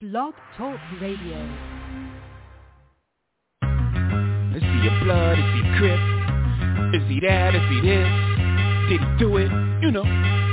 Blog Talk Radio. Is he a blood? Is he Crip? Is he that? Is he this? Did he do it? You know.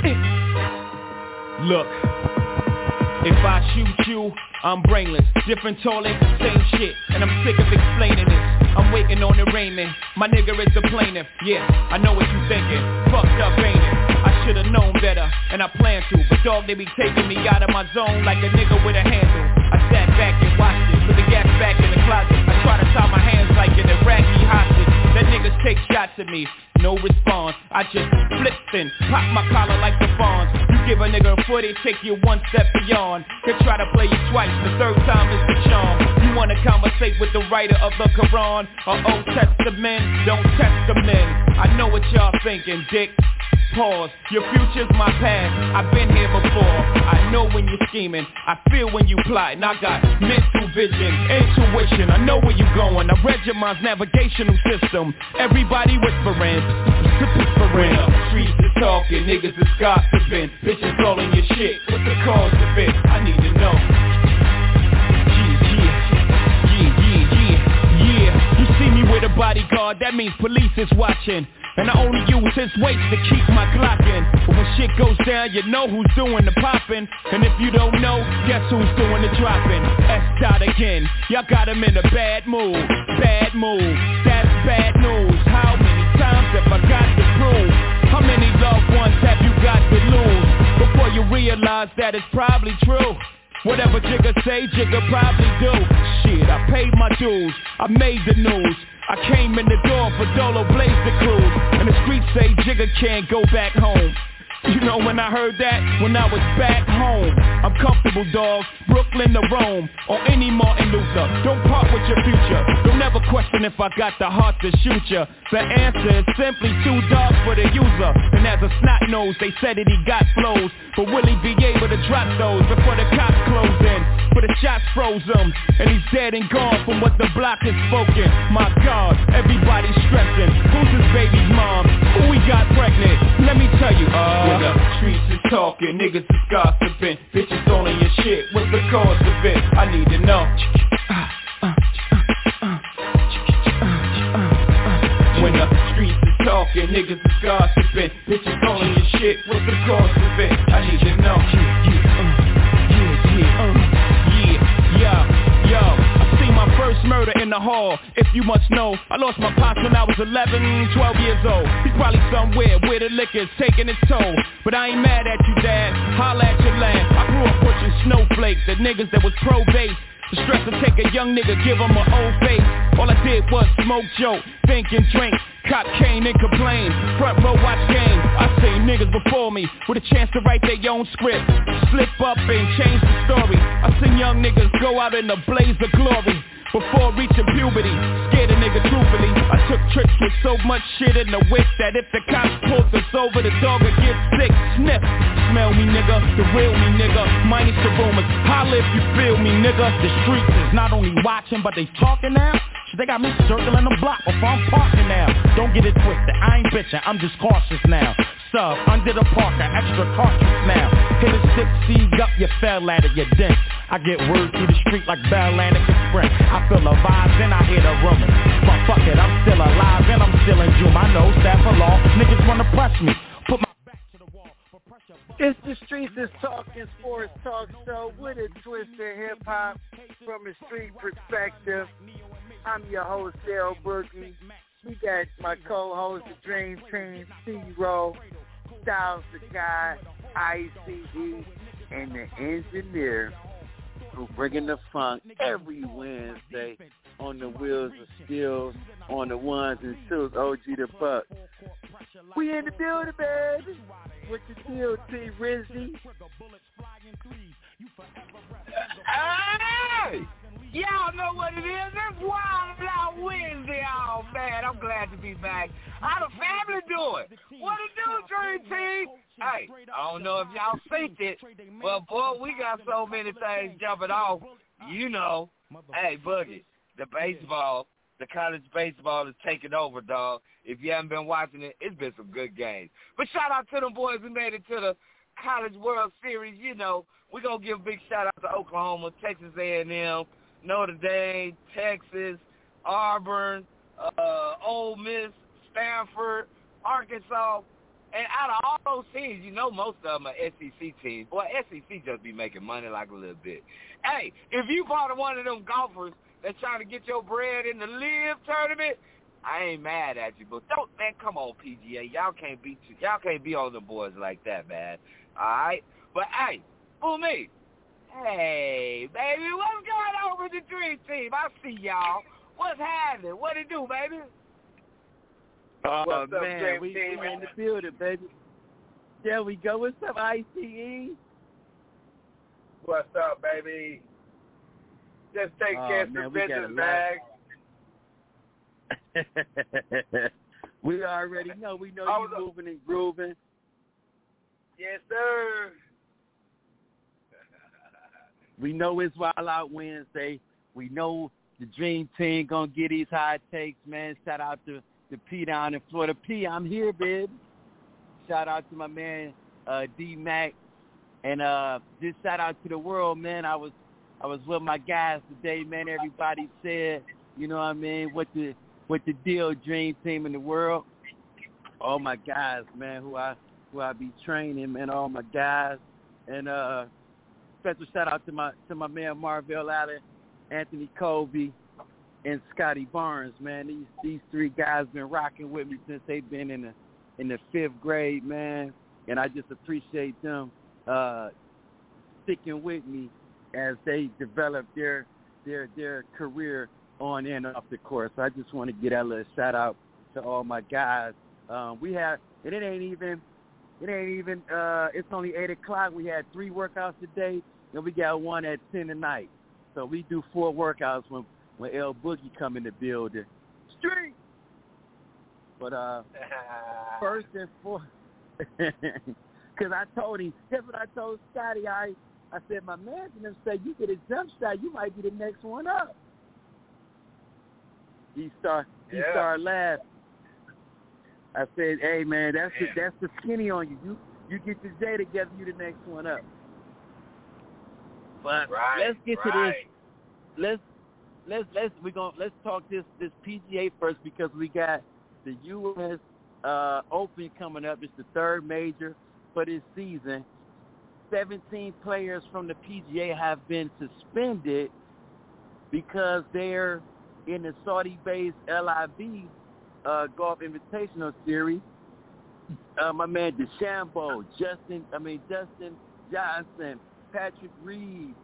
Look, if I shoot you, I'm brainless. Different toilet, same shit. And I'm sick of explaining this. I'm waiting on arraignment. My nigga is the plaintiff. Yeah, I know what you thinking. Fucked up, ain't it? I should've known better, and I plan to. But dog, they be taking me out of my zone like a nigga with a handle. I sat back and watched it, put the gas back in the closet. I try to tie my hands like an Iraqi hostage. Let niggas take shots at me, no response. I just flipped and pop my collar like the fawns. You give a nigga a foot, they take you one step beyond. They try to play you twice, the third time is the charm. You wanna conversate with the writer of the Quran or Old Testament, don't test the men. I know what y'all thinking, dick. Pause, your future's my past. I've been here before. I know when you're scheming, I feel when you plotting. I got mental vision, intuition. I know where you're going. I read your mind's navigational system. Everybody whispering, whispering. Streets is talking, niggas is gossiping. Bitches calling your shit. What's the cause of it? I need to know. Yeah. You see me with a bodyguard, that means police is watching. And I only use his weight to keep my Glock in. But when shit goes down, you know who's doing the popping. And if you don't know, guess who's doing the dropping? S-Dot again, y'all got him in a bad mood. Bad mood, that's bad news. How many times have I got to prove? How many loved ones have you got to lose? Before you realize that it's probably true. Whatever Jigga say, Jigga probably do. Shit, I paid my dues, I made the news. I came in the door for Dolo Blaze the Cruise. And the streets say Jigga can't go back home. You know when I heard that? When I was back home. I'm comfortable, dog. Brooklyn to Rome. Or any Martin Luther. Don't part with your future. Don't ever question if I got the heart to shoot ya. The answer is simply too dark for the user. And as a snot nose, they said that he got flows. But will he be able to drop those before the cops close in? But the shots froze him. And he's dead and gone from what the block has spoken. My God, everybody's stressing. Who's his baby's mom? Who we got pregnant? Let me tell you, when the streets is talking, niggas is gossiping. Bitches all in your shit, what's the cause of it? I need to know. When the streets is talking, niggas is gossiping. Bitches all in your shit, what's the cause of it? I need to know. Yo, I seen my first murder in the hall. If you must know, I lost my pops when I was 11, 12 years old. He's probably somewhere where the liquor's taking its toll. But I ain't mad at you, Dad. Holla at your land. I grew up pushing snowflakes at niggas that was pro-base. The stress to take a young nigga, give him an old face. All I did was smoke, joke, think and drink. Cop cane and complain. Front row watch game. I seen niggas before me with a chance to write their own script. Slip up and change the story. I seen young niggas go out in a blaze of glory. Before reaching puberty, scared a nigga truthfully. I took trips with so much shit in the whip that if the cops pulled us over, the dog would get sick. Sniff, smell me nigga, the real me nigga, minus the rumors. Holla if you feel me nigga. The streets is not only watching, but they talking now. They got me circling the block before I'm parking now. Don't get it twisted, I ain't bitching, I'm just cautious now. Sub, under the parker, extra cartridge now. Hit a 6 up, you fell at it, you dent. I get word through the street like Bell Atlantic Express. I feel the vibes and I hear the rumors. But fuck it, I'm still alive and I'm still in June. I know, staff of law, niggas wanna press me. Put my back to the wall. It's the Streets is Talking Sports Talk Show with a twist of hip-hop from a street perspective. I'm your host, Dale Boogie. We got my co-host, the Dream Team, C-Roll, Styles the Guy, ICE, and the engineer who bringing the funk every Wednesday on the Wheels of Steel, on the ones and twos, OG the Buck. We in the building, baby. What's the deal, T. Rizzy? Hey! Y'all know what it is. It's Wild Out Wednesday. Oh, man, I'm glad to be back. How the family doing? What it do, Dream Team? Hey, I don't know if y'all synced it, but, boy, we got so many things jumping off. You know, hey, Boogie, the baseball, the college baseball is taking over, dog. If you haven't been watching it, it's been some good games. But shout out to them boys who made it to College World Series, you know, we're going to give a big shout-out to Oklahoma, Texas A&M, Notre Dame, Texas, Auburn, Ole Miss, Stanford, Arkansas. And out of all those teams, you know most of them are SEC teams. Boy, SEC just be making money like a little bit. Hey, if you part of one of them golfers that's trying to get your bread in the LIV tournament, I ain't mad at you. But don't, man, come on, PGA. Y'all can't be on the boards like that, man. All right? But, hey, fool me. Hey, baby, what's going on with the Dream Team? I see y'all. What's happening? What it do, baby? Oh, What's up, man, we in the building, baby. There we go. What's up, ICE? What's up, baby? Just take care of some business, bag. We already know. We know you moving and grooving. Yes, sir. We know it's Wild Out Wednesday. We know the Dream Team gonna get these high takes, man. Shout out to P down in Florida. P, I'm here, babe. Shout out to my man D-Mac. And just shout out to the world, man. I was with my guys today, man. Everybody said, you know what I mean, what the deal, Dream Team in the world. All my guys, man, who I be training, man, all my guys. And special shout out to my man Marvell Allen, Anthony Colby, and Scotty Barnes, man. These three guys been rocking with me since they've been in the 5th grade, man. And I just appreciate them sticking with me as they develop their career on and off the course. So I just want to get that little shout out to all my guys. We have, and it ain't even. It's only 8:00. We had 3 workouts today, and we got one at 10 tonight. So we do 4 workouts when L Boogie come in the building. Street. But first and foremost, because I told him, that's what I told Scotty. I said, my man and them say, you get a jump shot, you might be the next one up. He started laughing. I said, hey, man, that's the skinny on you. You get your J together, you the next one up. But let's get to this. Let's talk this PGA first, because we got the U.S. Open coming up. It's the 3rd major for this season. 17 players from the PGA have been suspended because they're in the Saudi-based LIV Golf Invitational Series. My man DeChambeau, Justin Johnson, Patrick Reed,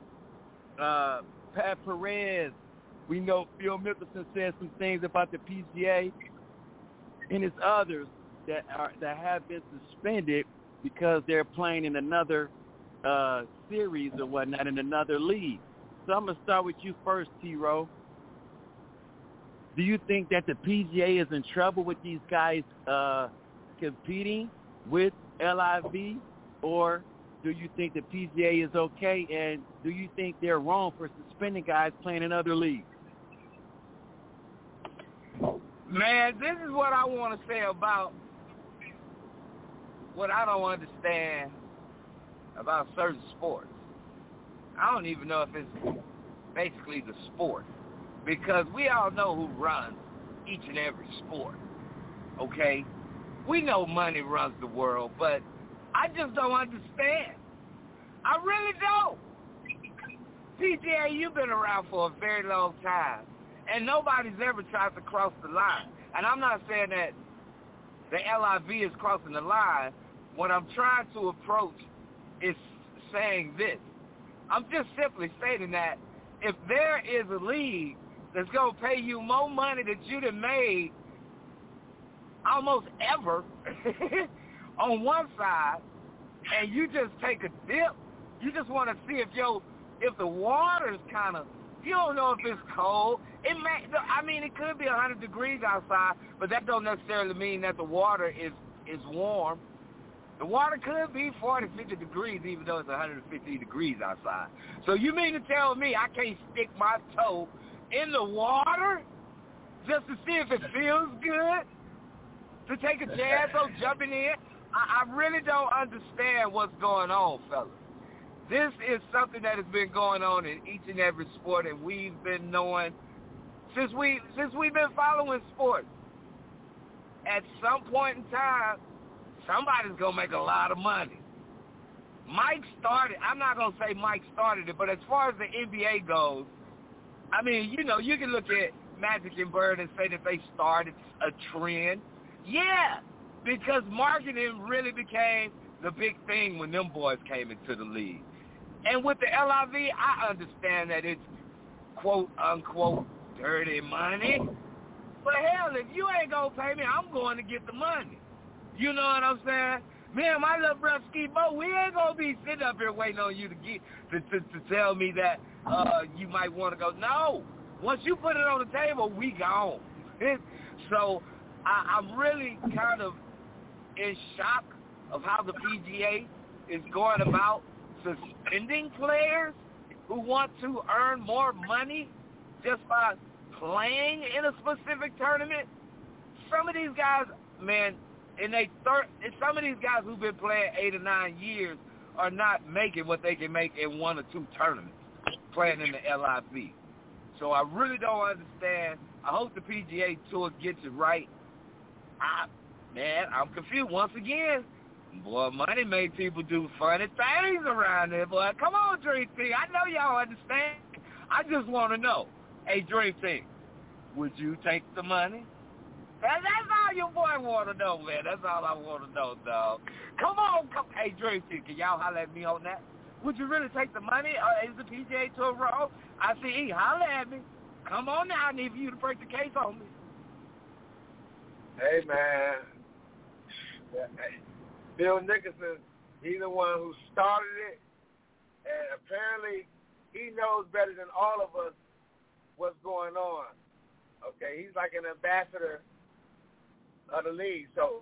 Pat Perez. We know Phil Mickelson said some things about the PGA, and it's others that have been suspended because they're playing in another series or whatnot, in another league. So I'm going to start with you first, T-Row. Do you think that the PGA is in trouble with these guys competing with LIV, or do you think the PGA is okay, and do you think they're wrong for suspending guys playing in other leagues? Man, this is what I want to say about what I don't understand about certain sports. I don't even know if it's basically the sport, because we all know who runs each and every sport, okay? We know money runs the world, but I just don't understand. I really don't. PGA, you've been around for a very long time, and nobody's ever tried to cross the line. And I'm not saying that the LIV is crossing the line. What I'm trying to approach is saying this. I'm just simply stating that if there is a league that's going to pay you more money that you done made almost ever on one side, and you just take a dip, you just want to see if the water's kind of, you don't know if it's cold. It could be 100 degrees outside, but that don't necessarily mean that the water is warm. The water could be 40, 50 degrees, even though it's 150 degrees outside. So you mean to tell me I can't stick my toe in the water just to see if it feels good? To take a chance on jumping in? I really don't understand what's going on, fellas. This is something that has been going on in each and every sport, and we've been knowing since we've been following sports. At some point in time, somebody's gonna make a lot of money. Mike started. I'm not gonna say Mike started it, but as far as the NBA goes, I mean, you know, you can look at Magic and Bird and say that they started a trend. Yeah, because marketing really became the big thing when them boys came into the league. And with the LIV, I understand that it's quote-unquote dirty money. But hell, if you ain't going to pay me, I'm going to get the money. You know what I'm saying? Me and my little brother Ski Bo, we ain't going to be sitting up here waiting on you to tell me that you might want to go. No. Once you put it on the table, we gone. So I'm really kind of in shock of how the PGA is going about suspending players who want to earn more money just by playing in a specific tournament. Some of these guys, man, some of these guys who've been playing 8 or 9 years are not making what they can make in 1 or 2 tournaments playing in the LIV. So I really don't understand. I hope the PGA Tour gets it right. I'm confused once again. Boy, money made people do funny things around there, boy. Come on, Dream Team. I know y'all understand. I just want to know. Hey, Dream Team, would you take the money? That's all your boy want to know, man. That's all I want to know, dog. Come on. Hey, Dream Team, can y'all holler at me on that? Would you really take the money? Is the PGA Tour wrong? ICE, holler at me. Come on now. I need for you to break the case on me. Hey, man. Bill Nicholson, he's the one who started it, and apparently he knows better than all of us what's going on. Okay, he's like an ambassador of the league. So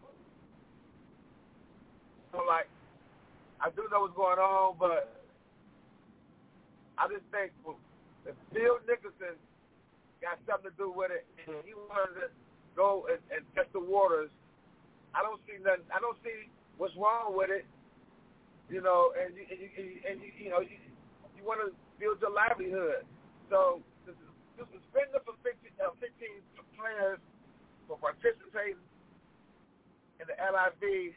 like, I do know what's going on, but I just think if Bill Nicholson got something to do with it, and he wanted to go and test the waters, I don't see nothing. I don't see what's wrong with it, you know. And you want to build your livelihood. So to suspend them for 15 players for participating in the LIV,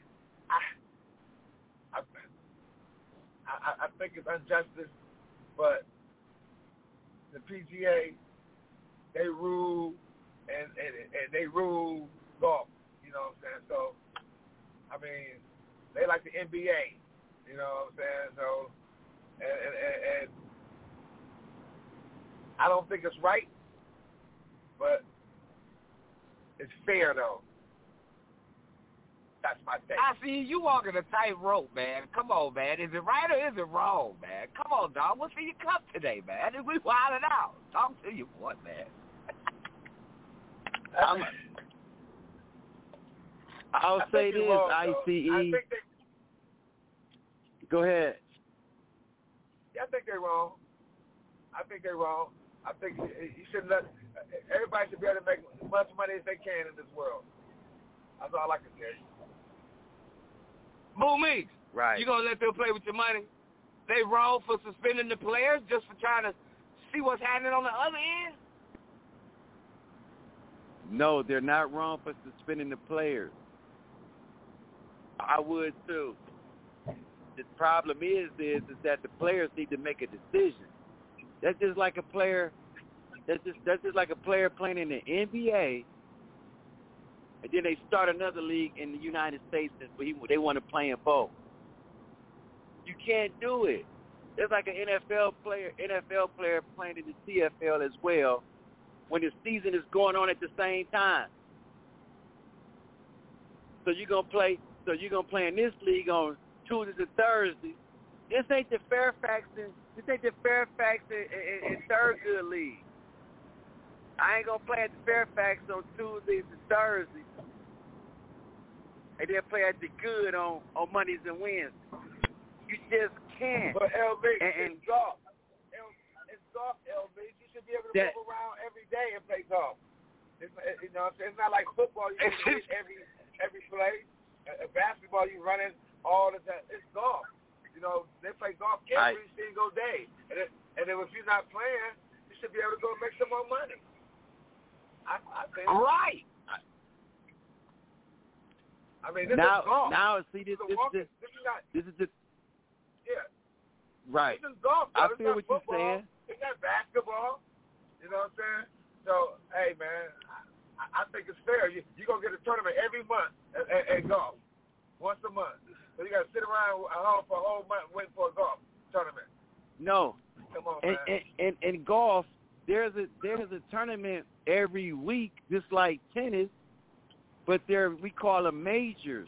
I think it's injustice. But the PGA, they rule and they rule golf. You know what I'm saying? So, I mean, they like the NBA. You know what I'm saying? So, and I don't think it's right, but it's fair, though. That's my take. I see you walking a tightrope, man. Come on, man. Is it right or is it wrong, man? Come on, dog. What's in your cup today, man? We wilding out. Talk to you, boy, man. I'll say this, wrong, ICE. Go ahead. Yeah, I think they're wrong. I think you should let everybody should be able to make as much money as they can in this world. That's all I can say. Boo me. Right. You gonna let them play with your money? They wrong for suspending the players just for trying to see what's happening on the other end? No, they're not wrong for suspending the players. I would too. The problem is that the players need to make a decision. That's just like a player. That's just like a player playing in the NBA, and then they start another league in the United States and they want to play in both. You can't do it. There's like an NFL player playing in the CFL as well when the season is going on at the same time. So you're gonna play in this league on Tuesdays and Thursdays. This ain't the Fairfax and Thurgood League. I ain't gonna play at the Fairfax on Tuesdays and Thursdays, and then play at the Good on Mondays and Wednesdays. You just can't. But LB, it's golf. It's golf, LB. You should be able to move around every day and play golf. It's not like football. You can hit every play. basketball, you running all the time. It's golf. You know, they play golf every single day. And then if you're not playing, you should be able to go make some more money. I think. Right. I mean, this is golf. Now, see, this is the yeah. Right. This is golf. I It's feel not what you're football. saying. It's not basketball. You know what I'm saying? So, hey, man, I think it's fair. You're going to get a tournament every month at golf, once a month. So you got to sit around at home for a whole month waiting for a golf tournament. No. Come on, man. In golf, there's a tournament every week, just like tennis, but we call them majors.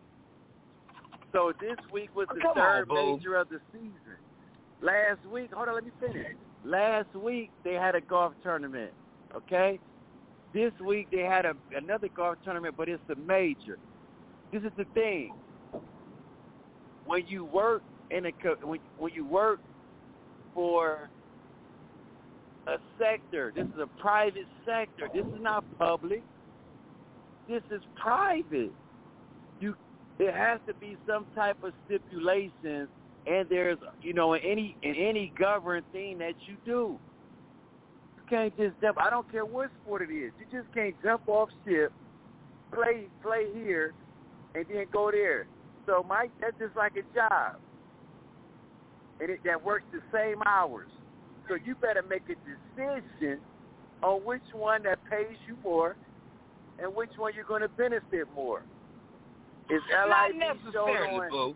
So this week was the third major of the season. Last week, hold on, let me finish. Last week they had a golf tournament, okay? This week they had another golf tournament, but it's a major. This is the thing. When you work when you work for a sector, this is a private sector. This is not public. This is private. There has to be some type of stipulations, and there's, in any governed thing that you do. You can't just jump. I don't care what sport it is. You just can't jump off ship, play here, and then go there. So, Mike, that's just like a job, and that works the same hours. So you better make a decision on which one that pays you more and which one you're going to benefit more. Is LIV shown on?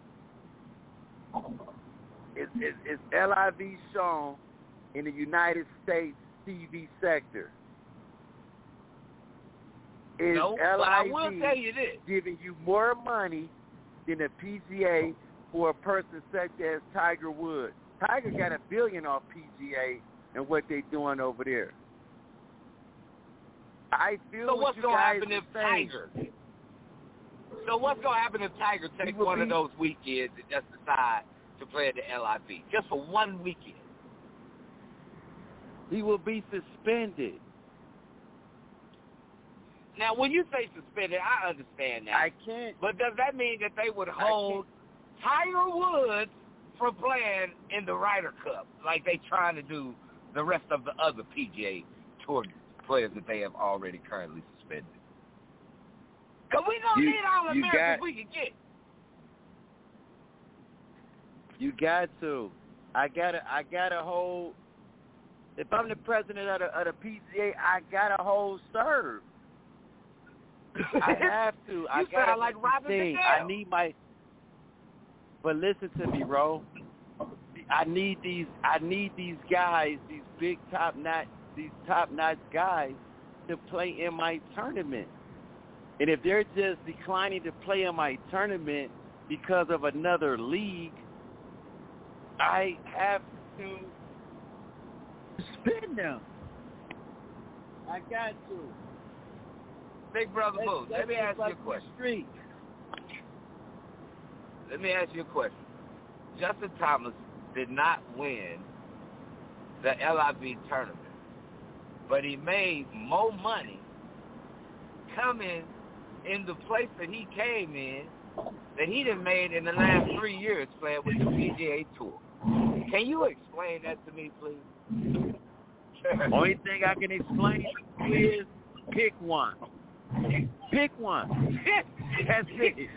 Is LIV shown in the United States TV sector? Is no, LIV but I will tell you this. Giving you more money than the PGA for a person such as Tiger Woods? Tiger got $1 billion off PGA and what they doing over there. I feel so what's going to happen if Tiger? So what's going to happen if Tiger takes one of those weekends and just decide to play at the LIV just for one weekend? He will be suspended. Now, when you say suspended, I understand that. I can't. But does that mean that they would hold Tiger Woods from playing in the Ryder Cup like they trying to do the rest of the other PGA Tour players that they have already currently suspended? Because we don't need all the Americans we can get. You got to. I gotta hold. If I'm the president of the PGA, I gotta hold serve. I have to. I gotta sound like Robin thing. McDowell. I need my. But listen to me, bro. I need these guys, these big top notch guys to play in my tournament. And if they're just declining to play in my tournament because of another league, I have to suspend them. I got to. Big Brother Booth, let me ask you a question. Let me ask you a question. Justin Thomas did not win the LIV tournament, but he made more money coming in the place that he came in that he done made in the last 3 years playing with the PGA Tour. Can you explain that to me, please? Only thing I can explain is pick one. Pick one. That's it.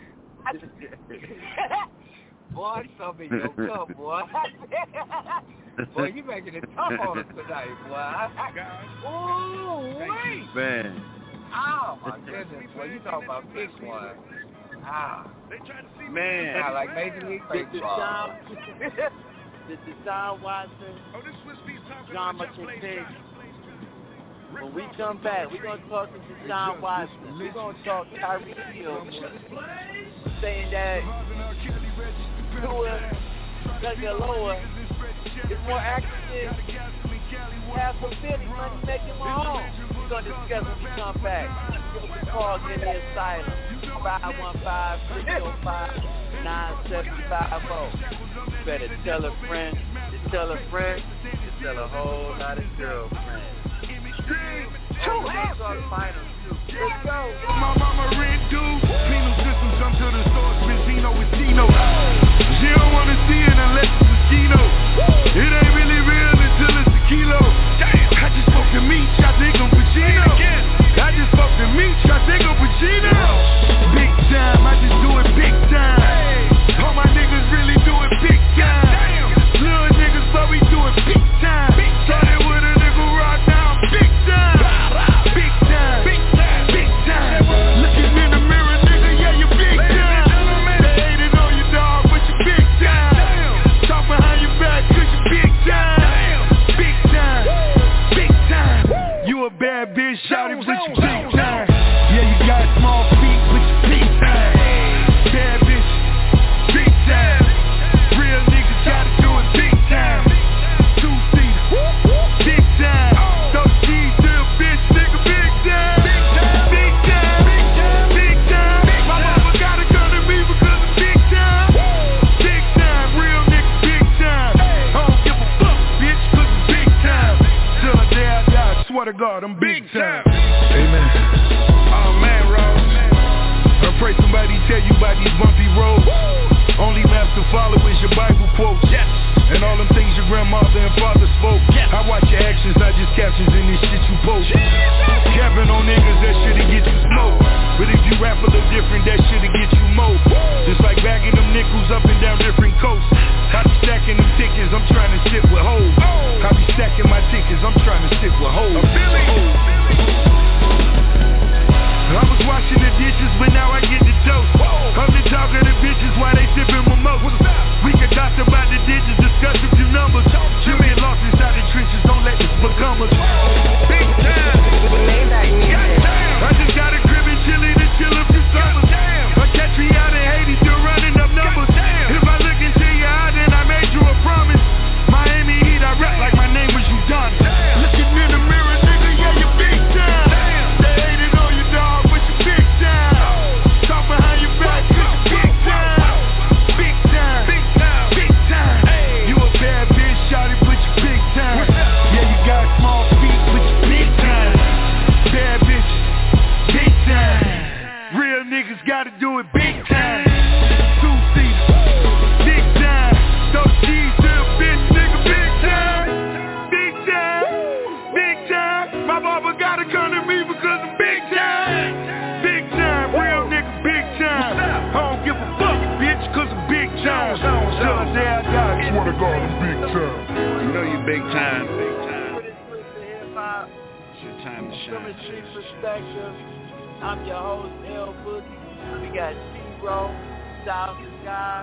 Boy, some of your cup, boy. Boy, you making it tough on us tonight, boy. Ooh, wait. Man. Oh, my goodness. Boy, you talking about pick one. Ah. Man. Sound like Major League Baseball. This is Deshaun Watson, John McKinnon. When we come back, we're going to talk to Deshaun Watson. We're going to talk Tyreek Hill, saying that Tua Tagovailoa is more active than half of Philly money making Mahomes. We're going to discuss when we come back. Give us a call, get the asylum. 515-305-9750. You better tell a friend, to tell a friend, to tell a whole lot of girlfriends. Let's go. My mama rent due, penal system come to the source, Benzino with Chino. She don't wanna see it unless it's a Chino. It ain't really real until it's a kilo. I just spoke to meat, I think I'm Pacino. I just spoke to meat, I think I'm Pacino. Big time, I just do it big time. All my niggas really do it big time. Little niggas, but we do it big time. Started with a nigga rock now, big time. Big time, big time, big time. Looking in the mirror, nigga, yeah, you big time. They hated on you, dog, but you big time. Talk behind your back, cause you big time. Big time, big time. You a bad bitch, shout it, but you big time. Yeah, you got small feet, but you big time. Bad bitch, big time. Real niggas gotta do it big time. Two-seater, big time. Those G's to a bitch, nigga, big time. Big time, big time, big time. My mama gotta come to me because of big time. Big time, real nigga, big time. I don't give a fuck, bitch, cause I'm big time. Till the day I die, I swear to God, I'm big time. Amen. Oh man, Rob. I pray somebody tell you about these bumpy roads. Only maps to follow is your Bible quotes. Yes. And all them things your grandmother and father spoke. Yes. I watch your actions, not just captions in this shit you post. Capping on niggas, that shit'll get you smoked. But if you rap a little different, that shit'll get you mowed. Just like bagging them nickels up and down different coasts. I be stacking them tickets, I'm trying to sit with hoes. I be stacking my tickets, I'm trying to sit with hoes. I was washing the dishes, but now I get the dose. I'm the talk of the bitches while they sipping mimosas. We can talk about the digits, discuss a few numbers. You get lost inside the trenches, don't let this become us. Big time. I just got a crib in Chile to chill a few summers. A catch me out in Haiti, still running up numbers. If I look into your eye, then I made you a promise. Miami Heat, I rap like my name was Udon. Looking in the mirror, nigga, yeah, you big time. They hated on you, dog, but you big time. Talk behind your back, cause you big time. Big time, big time, big time. You a bad bitch, shout it, but you big time. Yeah, you got small feet, but you big time. Bad bitch, big time. Real niggas gotta do it big time. Two-seater, big time. Those G's to a bitch, nigga, big time. Big time, big time. My barber gotta come to me because I'm big time. Big time, real nigga, big time. I don't give a fuck, bitch, cause I'm big time. Till the day I die, I swear to God, I'm big time. You know you big time. It's your time to shine. From a street perspective, I'm your host, L Boogie. We got Zero, South Sky,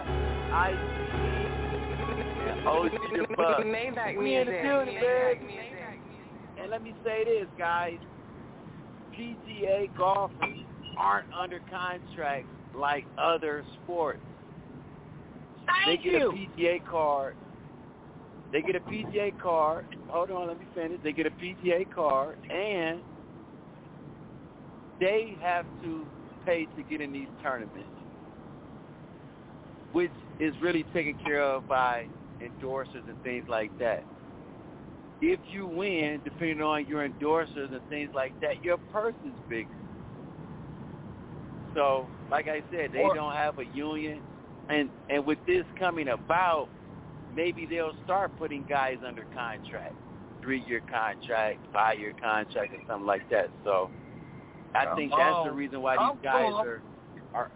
ICE, OG the Bug. We in the building, baby. And let me say this, guys. PGA golfers aren't under contract like other sports. They get a PGA card. They get a PGA card. Hold on, let me finish. They get a PGA card, and they have to pay to get in these tournaments, which is really taken care of by endorsers and things like that. If you win, depending on your endorsers and things like that, your purse is bigger. So, like I said, they don't have a union. And with this coming about, maybe they'll start putting guys under contract, 3-year contract, 5-year contract, or something like that. So I think that's the reason why these guys are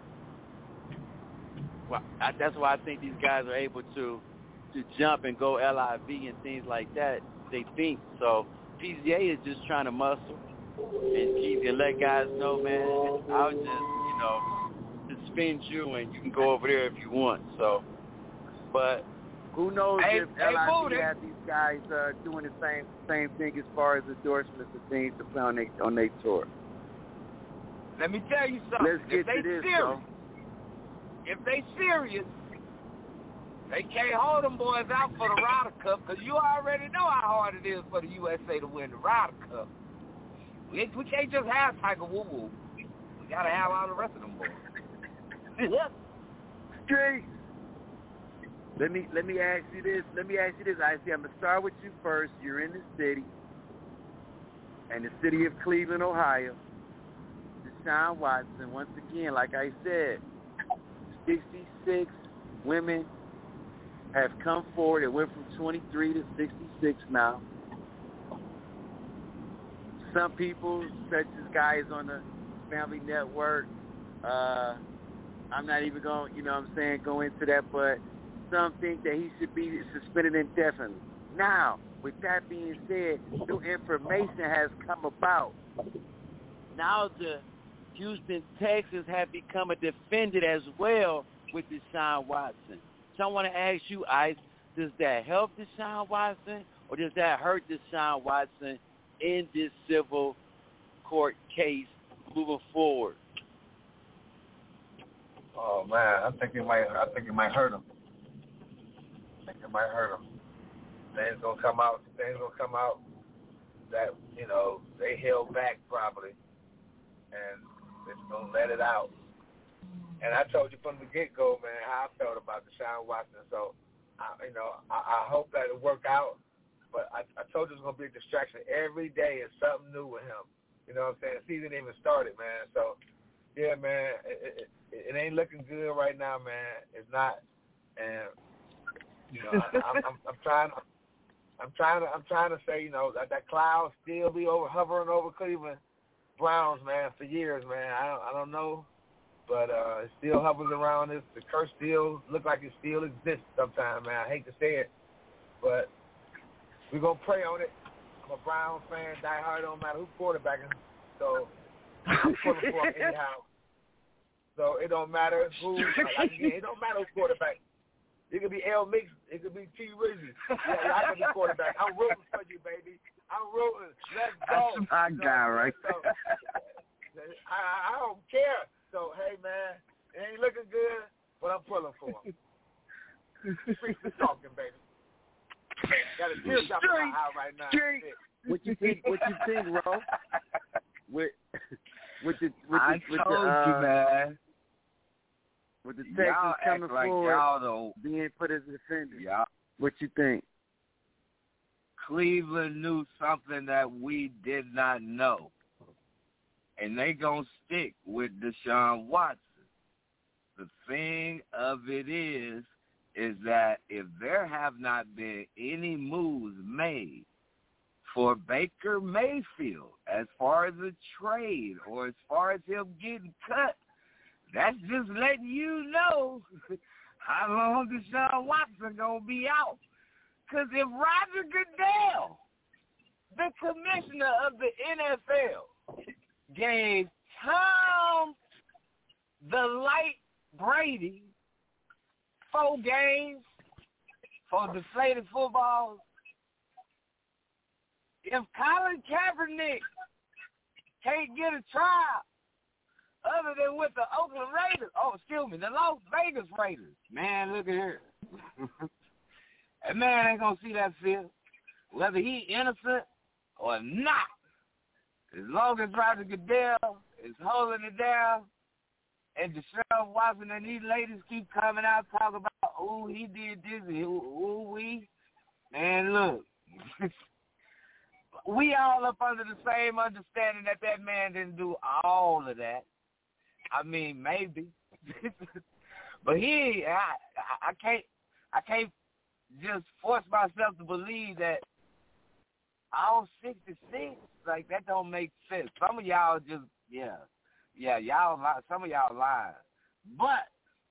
well, that's why I think these guys are able to jump and go LIV and things like that. They think so. PGA is just trying to muscle and let guys know, man, I'll just suspend you and you can go over there if you want. So, but who knows if LIV have these guys doing the same thing as far as endorsements and things to play on their tour. Let me tell you something. Let's get to this, bro. If they serious, they can't hold them boys out for the Ryder Cup because you already know how hard it is for the USA to win the Ryder Cup. We can't just have Tiger Woo-Woo. We got to have all the rest of them boys. Straight. Let me ask you this. I see. I'm gonna start with you first. You're in the city, and the city of Cleveland, Ohio. Deshaun Watson, once again, like I said, 66 women have come forward. It went from 23 to 66 now. Some people, such as guys on the Family Network, I'm not even going, go into that, but some think that he should be suspended indefinitely. Now, with that being said, new information has come about. Now the Houston Texans have become a defendant as well with Deshaun Watson. So I want to ask you, Ice, does that help Deshaun Watson or does that hurt Deshaun Watson in this civil court case moving forward? Oh man, I think it might hurt him. Things gonna come out that, they held back probably, and they're gonna let it out. And I told you from the get-go, man, how I felt about Deshaun Watson. So, I hope that it work out. But I told you it's gonna be a distraction. Every day is something new with him. You know what I'm saying? The season even started, man. So, yeah, man, it ain't looking good right now, man. It's not. And I'm trying to say, that cloud still be hovering over Cleveland Browns, man, for years, man. I don't know, but it still hovers around us. The curse still look like it still exists sometimes, man. I hate to say it, but we're gonna pray on it. I'm a Browns fan, die hard. Don't matter who's quarterbacking, so I'm pulling for him anyhow. So it don't matter who. It don't matter who's quarterback. It could be L. Mix. It could be T. Rizzy. Yeah, I could be quarterback. I'm rooting for you, baby. I'm rooting. Let's go. That's my guy, right? So, I don't care. So, hey, man, it ain't looking good, but I'm pulling for him. Streets is talking, baby. Got a tear drop in my eye right now. What you think, Ro? With the man. With the Texans coming forward, being put as a defender. Yeah. What you think? Cleveland knew something that we did not know. And they going to stick with Deshaun Watson. The thing of it is that if there have not been any moves made for Baker Mayfield as far as a trade or as far as him getting cut, that's just letting you know how long Deshaun Watson going to be out. Because if Roger Goodell, the commissioner of the NFL, gave Tom the Light Brady 4 games for deflated footballs, if Colin Kaepernick can't get a trial other than with the Oakland Raiders, the Las Vegas Raiders, man, look at here. That man ain't going to see that field, whether he innocent or not. As long as Roger Goodell is holding it down and Deshaun Watson and these ladies keep coming out talking about, oh, he did this, man, look. We all up under the same understanding that man didn't do all of that. I mean, maybe. But I can't just force myself to believe that all 66, like, that don't make sense. Some of y'all just, y'all lie. Some of y'all lying. But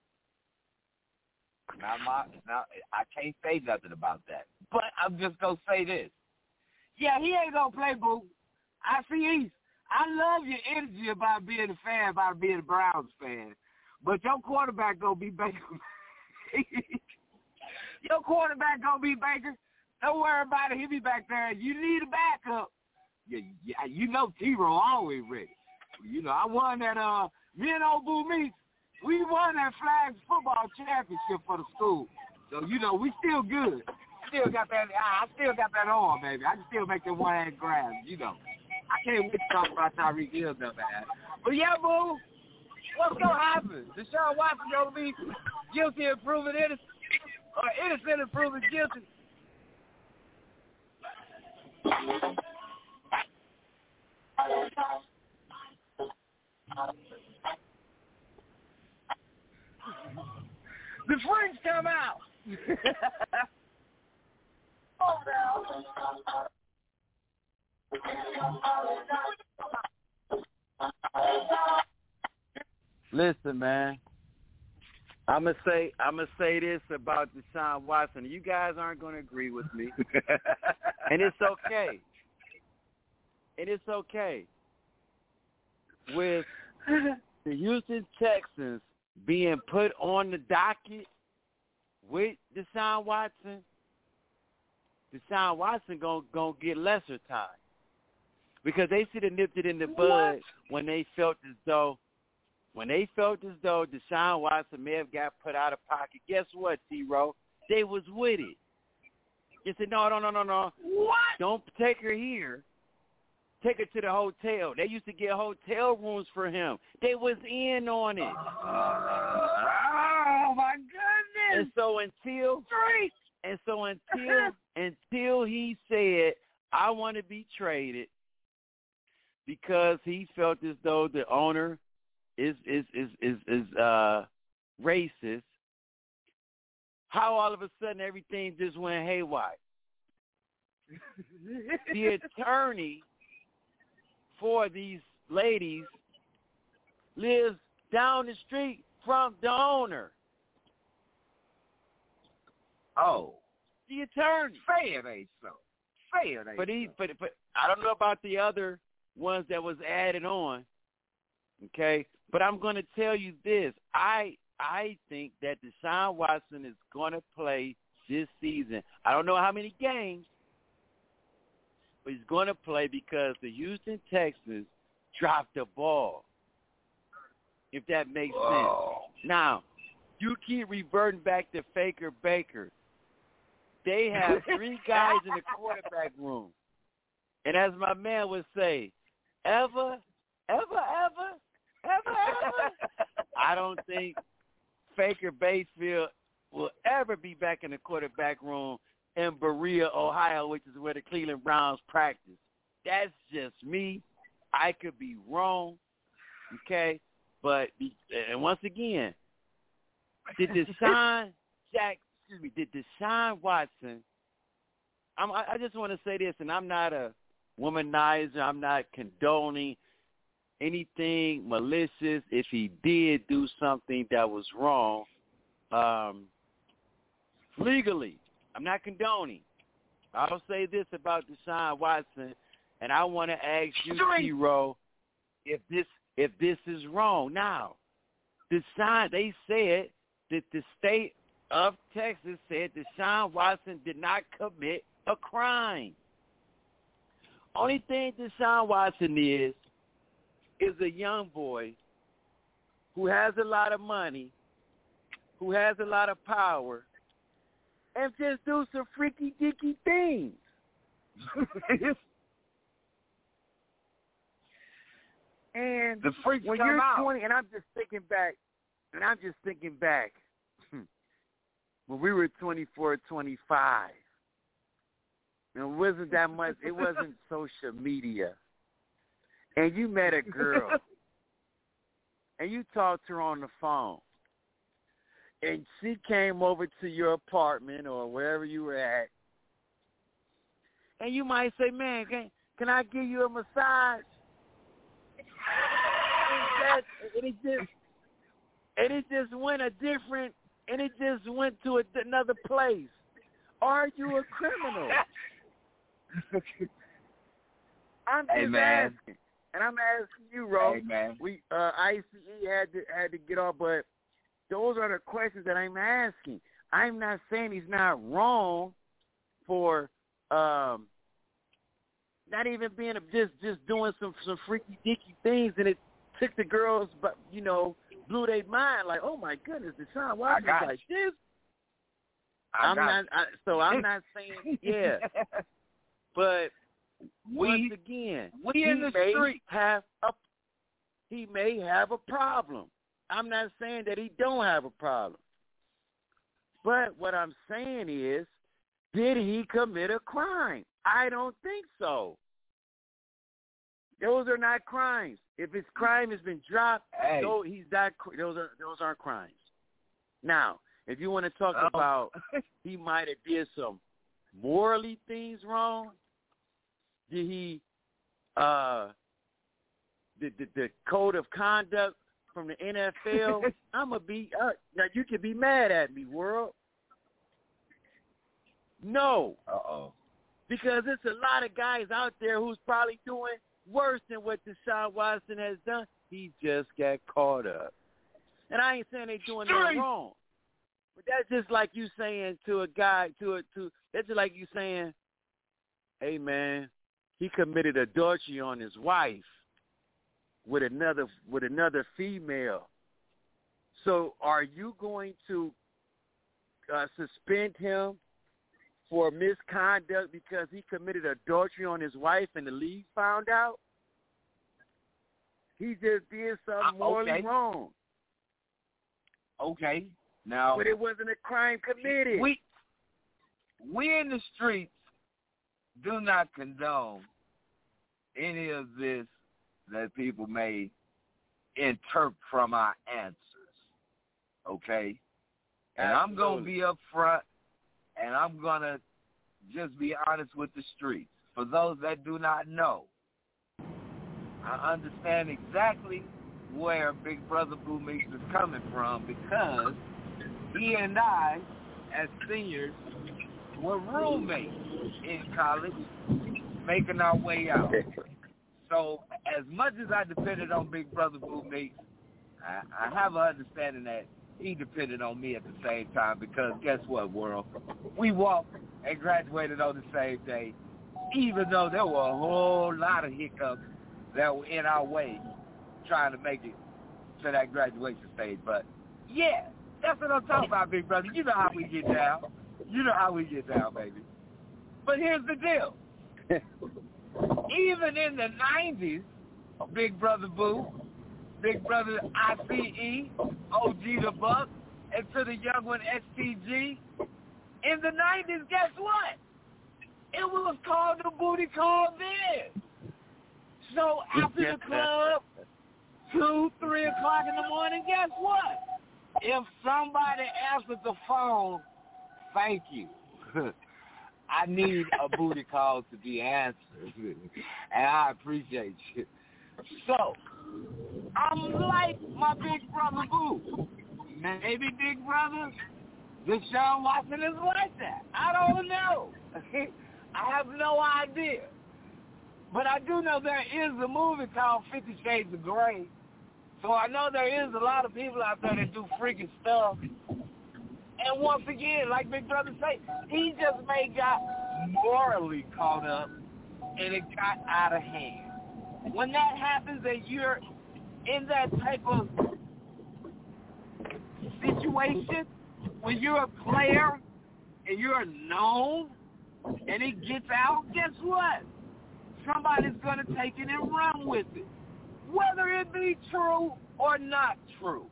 now I can't say nothing about that. But I'm just going to say this. Yeah, he ain't going to play, boo. I see East. I love your energy about being a fan, about being a Browns fan. But your quarterback going to be Baker. Your quarterback going to be Baker. Don't worry about it. He'll be back there. You need a backup. Yeah, you know T-Row always ready. I won that, me and old Boo Meeks, we won that flag football championship for the school. So, we still good. I still got that arm, baby. I can still make them one-hand grabs, I can't wait to talk about Tyreek Hill, man. But, yeah, boo, what's going to happen? Deshaun Watson going to be guilty and proven innocent, or innocent and proven guilty? The freaks come out. Listen, man. I'm gonna say this about Deshaun Watson. You guys aren't gonna agree with me, and it's okay. And it's okay. With the Houston Texans being put on the docket with Deshaun Watson gonna get lesser time because they should have nipped it in the bud when they felt as though Deshaun Watson may have got put out of pocket. Guess what, T-Row? They was with it. They said, no. What? Don't take her here. Take her to the hotel. They used to get hotel rooms for him. They was in on it. Oh, my goodness. And so until he said, I want to be traded because he felt as though the owner is racist, how all of a sudden everything just went haywire? The attorney for these ladies lives down the street from the owner. Oh. The attorney. Say it ain't so. But I don't know about the other ones that was added on. Okay? But I'm going to tell you this. I think that Deshaun Watson is going to play this season. I don't know how many games, but he's going to play because the Houston Texans dropped the ball, if that makes sense. Now, you keep reverting back to Faker Baker. They have 3 guys in the quarterback room. And as my man would say, ever? I don't think Faker Bakefield will ever be back in the quarterback room in Berea, Ohio, which is where the Cleveland Browns practice. That's just me. I could be wrong, okay? But, and once again, did Deshaun Watson, I just want to say this, and I'm not a womanizer. I'm not condoning anything malicious if he did do something that was wrong legally. I'm not condoning. I'll say this about Deshaun Watson, and I want to ask you, T-Row, if this is wrong. Now, Deshaun, they said that the state of Texas said Deshaun Watson did not commit a crime. Only thing Deshaun Watson is a young boy who has a lot of money, who has a lot of power, and just do some freaky deaky things. And the freaks when come you're out. 20, and I'm just thinking back, when we were 24, 25, and it wasn't that much, it wasn't social media. And you met a girl, and you talked to her on the phone, and she came over to your apartment or wherever you were at, and you might say, man, can I give you a massage? And it just went to another place. Are you a criminal? I'm just asking. And I'm asking you, Ro. Hey, man. We ICE had to get off, but those are the questions that I'm asking. I'm not saying he's not wrong for not even being just doing some freaky deaky things, and it took the girls, but blew their mind. Like, oh my goodness, Deshaun Watson like this. I'm not saying yeah, but. Once again, he may have a problem. I'm not saying that he don't have a problem. But what I'm saying is, did he commit a crime? I don't think so. Those are not crimes. If his crime has been dropped, those aren't crimes. Now, If you want to talk about he might have did some morally things wrong, did he the code of conduct from the NFL? I'm gonna be now. You can be mad at me, world. No. Because there's a lot of guys out there who's probably doing worse than what Deshaun Watson has done. He just got caught up. And I ain't saying they're doing nothing wrong. But that's just like you saying to a guy, that's just like you saying, hey, man, he committed adultery on his wife with another female. So are you going to suspend him for misconduct because he committed adultery on his wife and the league found out? He just did something morally wrong. Okay. Now, but it wasn't a crime committed. We in the streets do not condone any of this that people may interpret from our answers. Okay? And I'm going to be up front, and I'm going to just be honest with the streets. For those that do not know, I understand exactly where Big Brother Boo Meeks is coming from, because he and I, as seniors, were roommates in college, making our way out. So as much as I depended on Big Brother Boo Meeks, I have an understanding that he depended on me at the same time, because guess what, world? We walked and graduated on the same day, even though there were a whole lot of hiccups that were in our way trying to make it to that graduation stage. But, yeah, that's what I'm talking about, big brother. You know how we get down. You know how we get down, baby. But here's the deal. Even in the 90s, Big Brother Boo, Big Brother ICE, OG the Buck, and to the young one STG, in the 90s, guess what? It was called the Booty Call then. So after the club, 2, 3 o'clock in the morning, guess what? If somebody answers the phone, thank you. I need a booty call to be answered, and I appreciate you. So, I'm like my Big Brother Boo. Maybe Big Brother Deshaun Watson is like that. I don't know. I have no idea. But I do know there is a movie called 50 Shades of Grey. So I know there is a lot of people out there that do freaky stuff. And once again, like Big Brother say, he just got morally caught up and it got out of hand. When that happens and you're in that type of situation, when you're a player and you're known and it gets out, guess what? Somebody's going to take it and run with it, whether it be true or not true.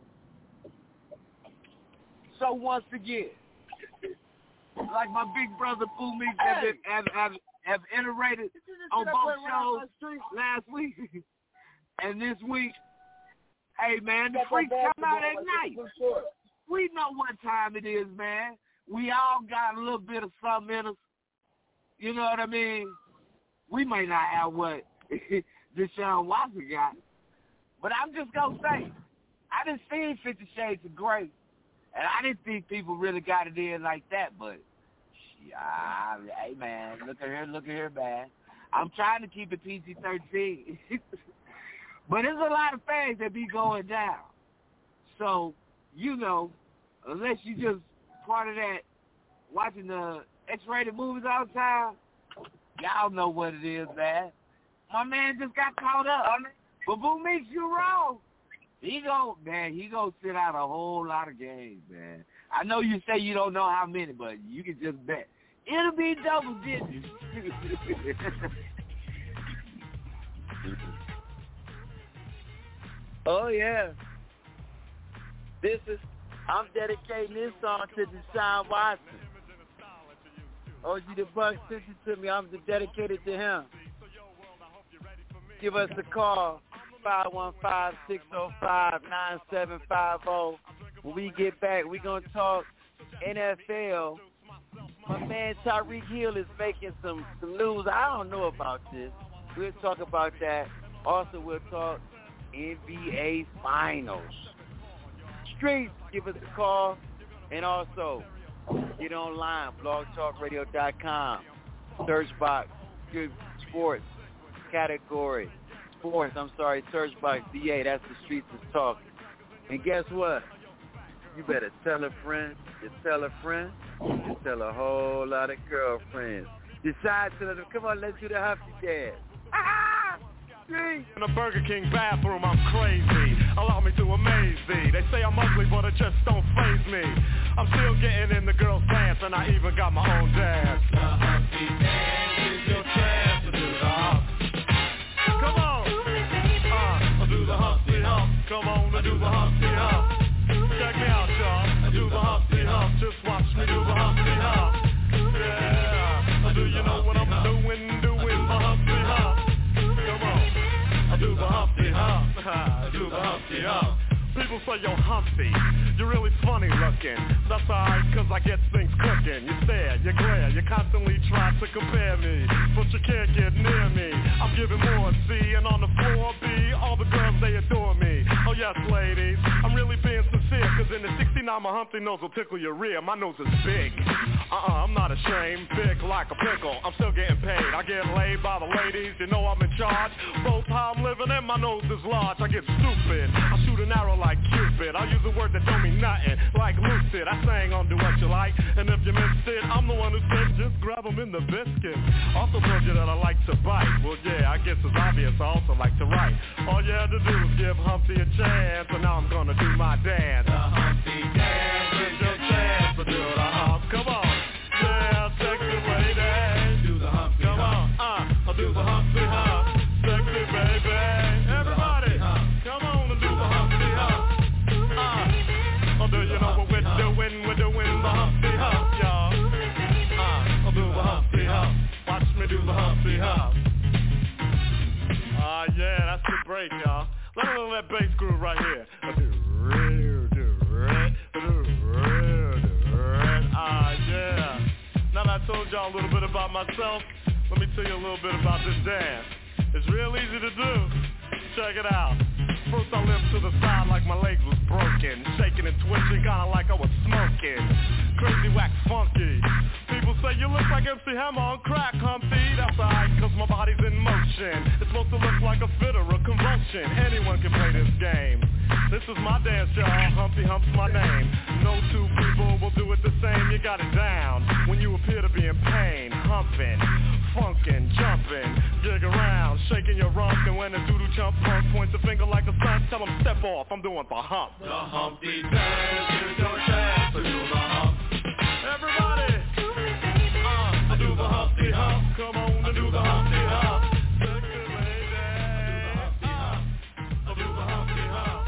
So once again, like my Big Brother Boo Meeks have iterated on both shows last week and this week, hey, man, the freaks come out at night. We know what time it is, man. We all got a little bit of something in us. You know what I mean? We may not have what Deshaun Watson got, but I'm just going to say, I done seen 50 Shades of Grey, and I didn't think people really got it in like that, but, hey, man, look at here, man. I'm trying to keep it PG-13. But there's a lot of things that be going down. So, you know, unless you just part of that watching the X-rated movies all the time, y'all know what it is, man. My man just got caught up. But Boo Meeks, you wrong. He gonna sit out a whole lot of games, man. I know you say you don't know how many, but you can just bet. It'll be double digits. Oh, yeah. I'm dedicating this song to Deshaun Watson. OG the Buck sent it to me. I'm dedicated to him. Give us a call, 515-605-9750. When we get back, we're going to talk NFL, my man Tyreek Hill is making some news. I don't know about this. We'll talk about that. Also, we'll talk NBA Finals. Streets, give us a call. And also, get online, blogtalkradio.com. Search box, good sports, category, search box, DA, that's the Streets is talking. And guess what? You better tell a friend, you tell a friend, you tell a whole lot of girlfriends. Decide to let them, come on, let's do the Humpty dance. In the Burger King bathroom, I'm crazy. Allow me to amaze thee. They say I'm ugly, but it just don't faze me. I'm still getting in the girls' pants, and I even got my own dance. The Humpty dance is your chance to do the hump. Come on, do the Humpty hump. Come on, do the Humpty hump. Check me out, y'all. I do the Humpty hump. Just watch me do the Humpty hump. Yeah, do you know what I'm doing the Humpty hump? Do the Humpty hump, do the Humpty hump. People say, yo, Humpty, you're really funny looking. That's alright, cause I get things cooking. You stare, you glare, you constantly try to compare me, but you can't get near me. I'm giving more C, and on the floor B, all the girls, they adore me. Oh yes, ladies, I'm really being sincere, cause in the 69, my Humpty nose will tickle your rear. My nose is big. I'm not ashamed, big like a pickle. I'm still getting paid, I get laid by the ladies, you know I'm in charge. Both how I'm living and my nose is large. I get stupid, I shoot an arrow like Cupid. I use a word that don't mean nothing, like lucid. I sang on Do What You Like, and if you missed it, I'm the one who said just grab them in the biscuit. Also told you that I like to bite. Well yeah, I guess it's obvious I also like to write. All you had to do was give Humpty a chance, and now I'm gonna do my dance. The Humpty dance is your chance to do the hump. Come on. Yeah, sexy lady. Do the Humpty Come on, I'll do the Humpty hump. Sexy baby. Everybody, come on and do the Humpty hump. Do you know what we're doing? We're doing the Humpty hump, y'all. I'll do the Humpty hump. Watch me do the Humpty hump. Yeah, that's the break, y'all. Let me know that bass groove right here. Yeah. Now that I told y'all a little bit about myself, let me tell you a little bit about this dance. It's real easy to do. Check it out. First I limped to the side like my legs was broken, shaking and twitching kinda like I was smoking. Crazy, whack, funky. People say you look like MC Hammer on crack, Humpty. That's alright, cause my body's in motion. It's supposed to look like a fit or a convulsion. Anyone can play this game. This is my dance, y'all. Humpty Hump's my name. No two people will do it the same. You got it down when you appear to be in pain. Humping, funkin', jumping, jig around, shaking your rump. And when a doodle chump punk points a finger like a son, tell him step off, I'm doing the hump. The Humpty dance is your chance to do the hump. Everybody, I do the Humpty hump. Come on and do the Humpty hump. Sexy lady, I do the Humpty hump.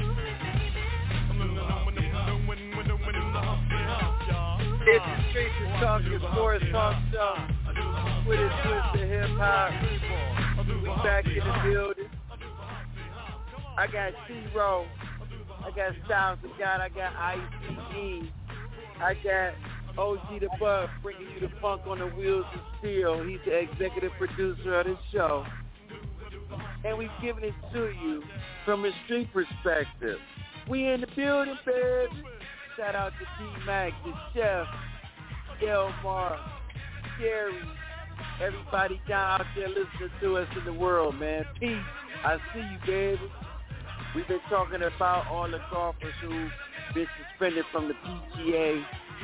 It's the Streets is Talking Sports Talk Show with a twist of hip hop. We back in the building. I got T-Row, I got Styles the God, I got ICE, I got OG the Buck bringing you the funk on the wheels of steel. He's the executive producer of this show. And we've given it to you from a street perspective. We in the building, baby. Shout out to D-Mac, the chef, Delmar, Gary, everybody down out there listening to us in the world, man. Peace. I see you, baby. We've been talking about all the golfers who've been suspended from the PGA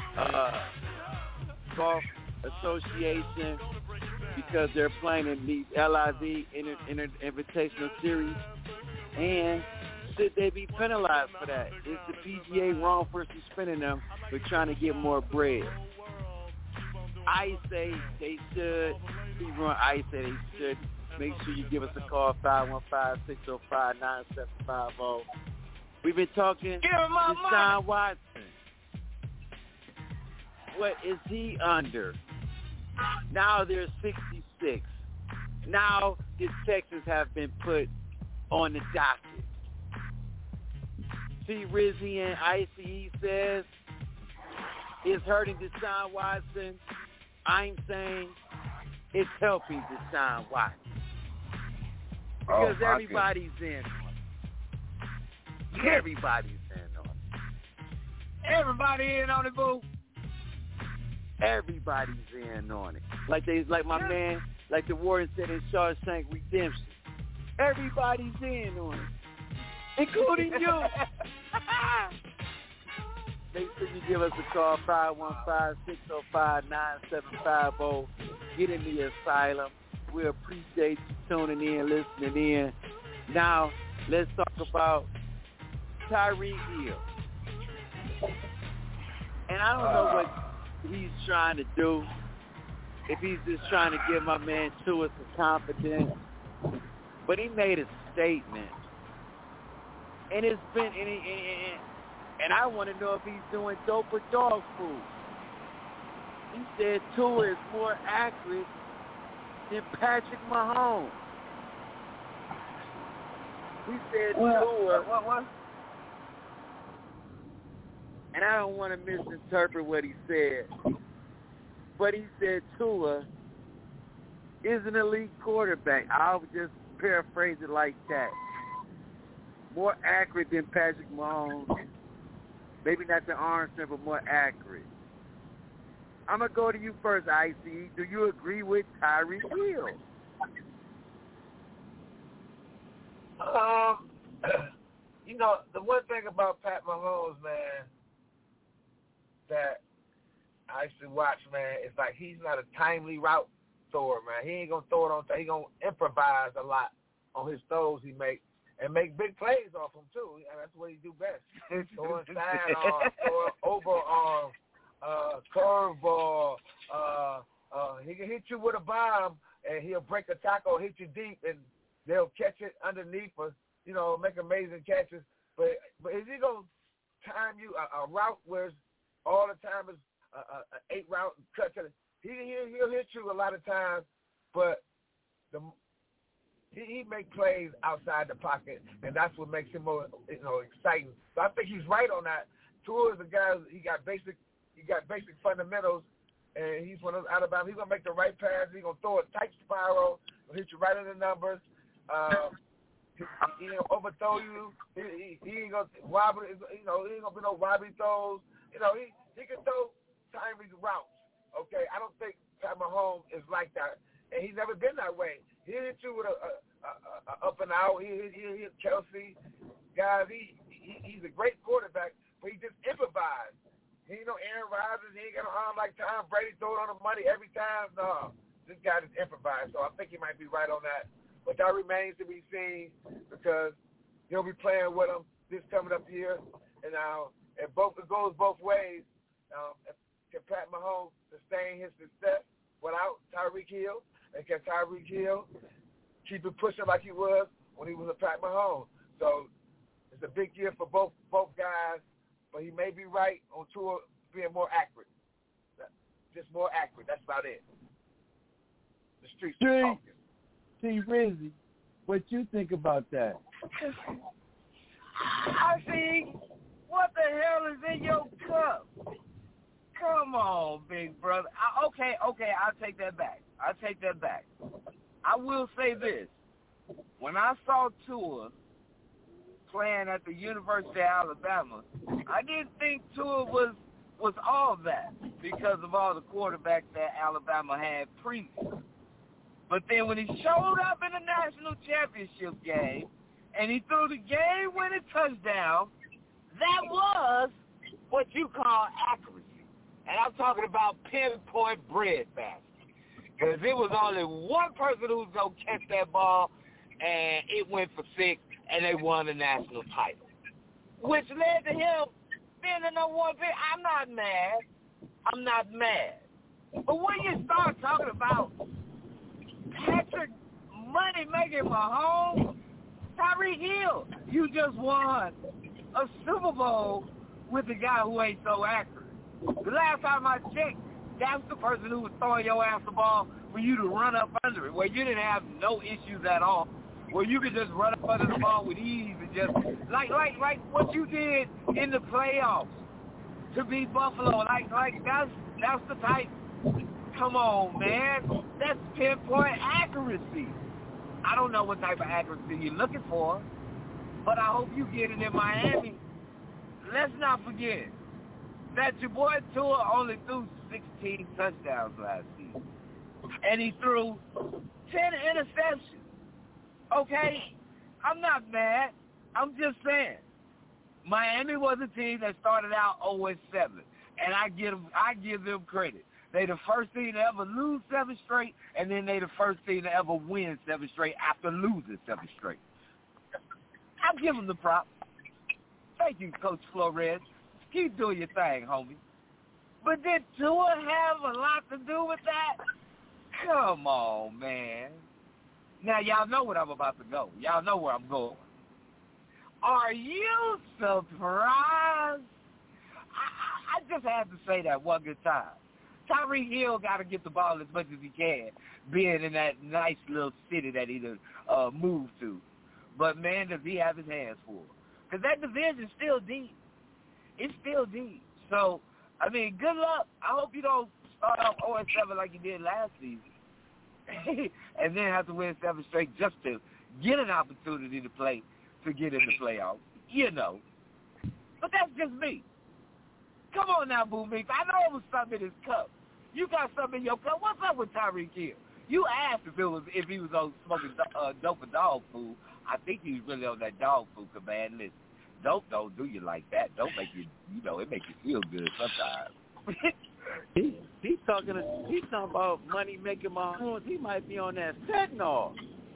Golf Association because they're playing in the LIV Invitational Series. And should they be penalized for that? Is the PGA wrong for suspending them for trying to get more bread? I say they should. I say they should. Make sure you give us a call, 515-605-9750. We've been talking to Deshaun Watson. What is he under? Now there's 66. Now his Texans have been put on the docket. See, Rizzy and ICE says is hurting Deshaun Watson. I'm saying it's helping Deshaun Watson. Because everybody's in on it. Everybody's in on it. Everybody in on it, boo. Everybody's in on it. Like my man, like the Warden said in Shawshank Redemption. Everybody's in on it, including you. Make sure you give us a call, 515-605-9750. Get in the asylum. We appreciate you tuning in, listening in. Now, let's talk about Tyreek Hill. And I don't know what he's trying to do. If he's just trying to give my man Tua some confidence. But he made a statement. And it's been, and I want to know if he's doing dope or dog food. He said Tua is more accurate than Patrick Mahomes. He said Tua. What? And I don't want to misinterpret what he said. But he said Tua is an elite quarterback. I'll just paraphrase it like that. More accurate than Patrick Mahomes. Maybe not the arm strength, but more accurate. I'm going to go to you first, ICE. Do you agree with Tyreek Hill? You know, the one thing about Pat Mahomes, man, that I used to watch, man, is like he's not a timely route thrower, man. He ain't going to throw it on time. He's going to improvise a lot on his throws he makes and make big plays off them, too. And that's what he do best. Throwing sidearm, throwing overarm, curveball. He can hit you with a bomb, and he'll break a tackle, hit you deep, and they'll catch it underneath us, you know, make amazing catches. But is he going to time you a route where all the time is an 8-route cut to the – he'll hit you a lot of times, but he make plays outside the pocket, and that's what makes him more, you know, exciting. So I think he's right on that. Tua is a guy, he got basic fundamentals, and he's one of those Alabama. He's gonna make the right pass. He's gonna throw a tight spiral, he'll hit you right in the numbers. He ain't gonna overthrow you. He ain't gonna wobble. You know, he ain't gonna be no wobbly throws. You know, he can throw timely routes. Okay, I don't think Pat Mahomes is like that, and he's never been that way. He'll hit you with a up and out. He'll hit Kelsey. Guys, he's a great quarterback, but he just improvised. He ain't no Aaron Rodgers. He ain't got an arm like Tom Brady, throw it on the money every time. No, this guy just improvised. So I think he might be right on that. But that remains to be seen because he'll be playing with him this coming up here. And now, it goes both ways. Can Pat Mahomes sustain his success without Tyreek Hill? And can Tyreek Hill keep it pushing like he was when he was a Pat Mahomes? So it's a big year for both guys, but he may be right on Tua being more accurate. Just more accurate. That's about it. The streets are talking. See, Rizzy, what you think about that? I see. What the hell is in your cup? Come on, big brother. Okay, I'll take that back. I will say this. When I saw Tua playing at the University of Alabama, I didn't think Tua was all that because of all the quarterbacks that Alabama had previously. But then when he showed up in the national championship game and he threw the game-winning touchdown, that was what you call accuracy. And I'm talking about pinpoint breadbasket. Because it was only one person who was going to catch that ball, and it went for 6, and they won the national title. Which led to him being the number one pick. I'm not mad. But when you start talking about Patrick money-making Mahomes, Tyreek Hill, you just won a Super Bowl with a guy who ain't so accurate. The last time I checked, that's the person who was throwing your ass the ball for you to run up under it, where you didn't have no issues at all, where you could just run up under the ball with ease and just like what you did in the playoffs. to beat Buffalo. Like that's the type. Come on, man. That's pinpoint accuracy. I don't know what type of accuracy you're looking for, but I hope you get it in Miami. Let's not forget that your boy Tua only threw 16 touchdowns last season, and he threw 10 interceptions. Okay? I'm not mad. I'm just saying. Miami was a team that started out 0-7, and I give them credit. They the first team to ever lose 7 straight, and then they the first team to ever win 7 straight after losing 7 straight. I'll give them the props. Thank you, Coach Flores. Keep doing your thing, homie. But did Tua have a lot to do with that? Come on, man. Now, y'all know what I'm about to go. Y'all know where I'm going. Are you surprised? I just had to say that one good time. Tyreek Hill got to get the ball as much as he can, being in that nice little city that he moved to. But, man, does he have his hands full. Because that division's still deep. It's still deep. So, I mean, good luck. I hope you don't start off 0-7 like you did last season and then have to win 7 straight just to get an opportunity to play, to get in the playoffs. You know. But that's just me. Come on now, Boo Meeks. I know it was something in his cup. You got something in your cup. What's up with Tyreek Hill? You asked if he was on smoking dope and dog food. I think he was really on that dog food command. Listen, dope don't do you like that. Don't make you, it makes you feel good sometimes. He's talking about money making Mahomes. He might be on that fentanyl.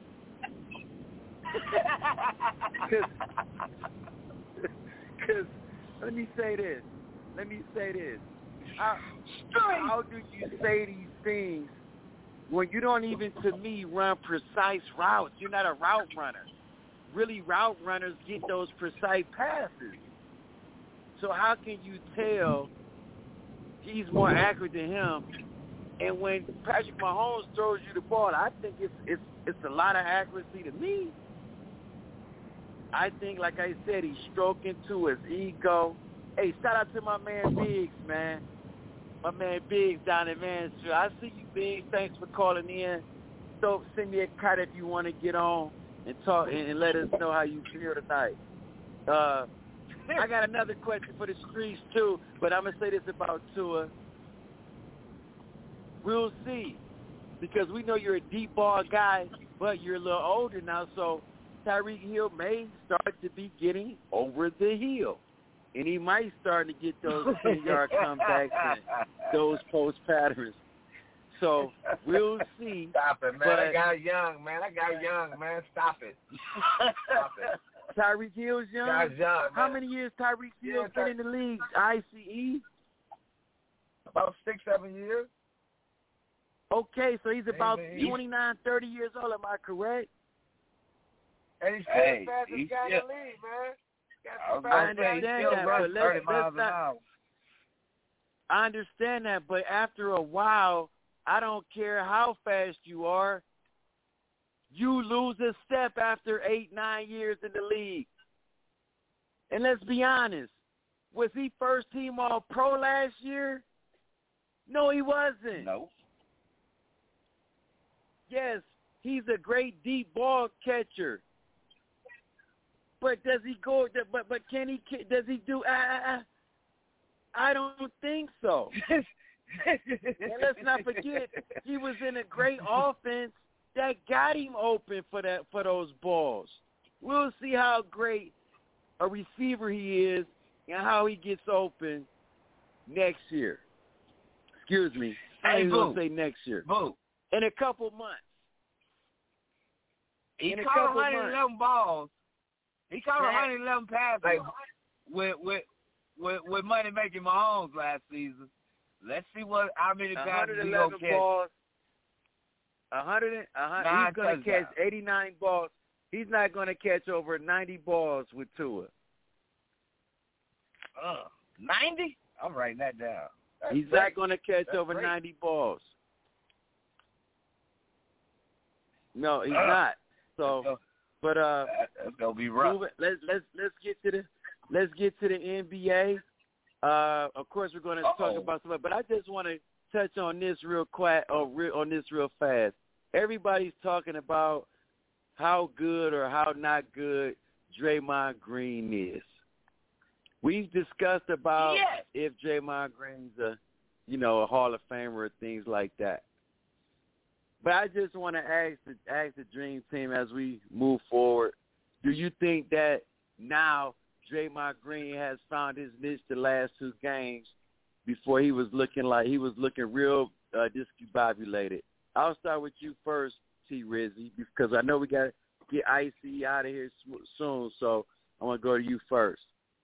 Because let me say this. How do you say these things when you don't even, to me, run precise routes? You're not a route runner. Really, route runners get those precise passes. So how can you tell he's more accurate than him? And when Patrick Mahomes throws you the ball, I think it's a lot of accuracy to me. I think, like I said, he's stroking to his ego. Hey, shout out to my man Biggs, man. My man Biggs down in Mansfield. I see you, Biggs. Thanks for calling in. So send me a card if you want to get on and talk and let us know how you feel tonight. I got another question for the streets, too, but I'm going to say this about Tua. We'll see, because we know you're a deep ball guy, but you're a little older now, so Tyreek Hill may start to be getting over the hill. And he might start to get those 10-yard comebacks and those post patterns. So we'll see. Stop it, man. But I got young, man. Stop it. Stop it. Tyreek Hill's young? Guy's young, man. How many years Tyreek Hill's been in the league? ICE? About 6-7 years. Okay, so he's about 29, 30 years old. Am I correct? And he's still the fastest guy in the league, man. I understand that, but I understand that, but after a while, I don't care how fast you are, you lose a step after 8-9 years in the league. And let's be honest, was he first team All-Pro last year? No, he wasn't. No. Yes, he's a great deep ball catcher. But does he go? But can he? Does he do? I don't think so. And let's not forget, he was in a great offense that got him open for those balls. We'll see how great a receiver he is and how he gets open next year. Excuse me. I ain't gonna say next year. Boo. In a couple months. He caught 111 balls. He caught 111 passes with money making Mahomes last season. Let's see how many passes he gonna catch. Balls. 100. He's gonna catch 89 balls. He's not gonna catch over 90 balls with Tua. 90? I'm writing that down. He's not gonna catch over 90 balls. No, he's not. So. But that's gonna be rough. Let's get to the NBA. Of course, we're going to talk about some, but I just want to touch on this real fast. Everybody's talking about how good or how not good Draymond Green is. We've discussed about if Draymond Green's a Hall of Famer or things like that. But I just want to ask the Dream Team as we move forward, do you think that now Draymond Green has found his niche the last 2 games before he was looking real discombobulated? I'll start with you first, T. Rizzy, because I know we got to get Icy out of here soon, so I want to go to you first.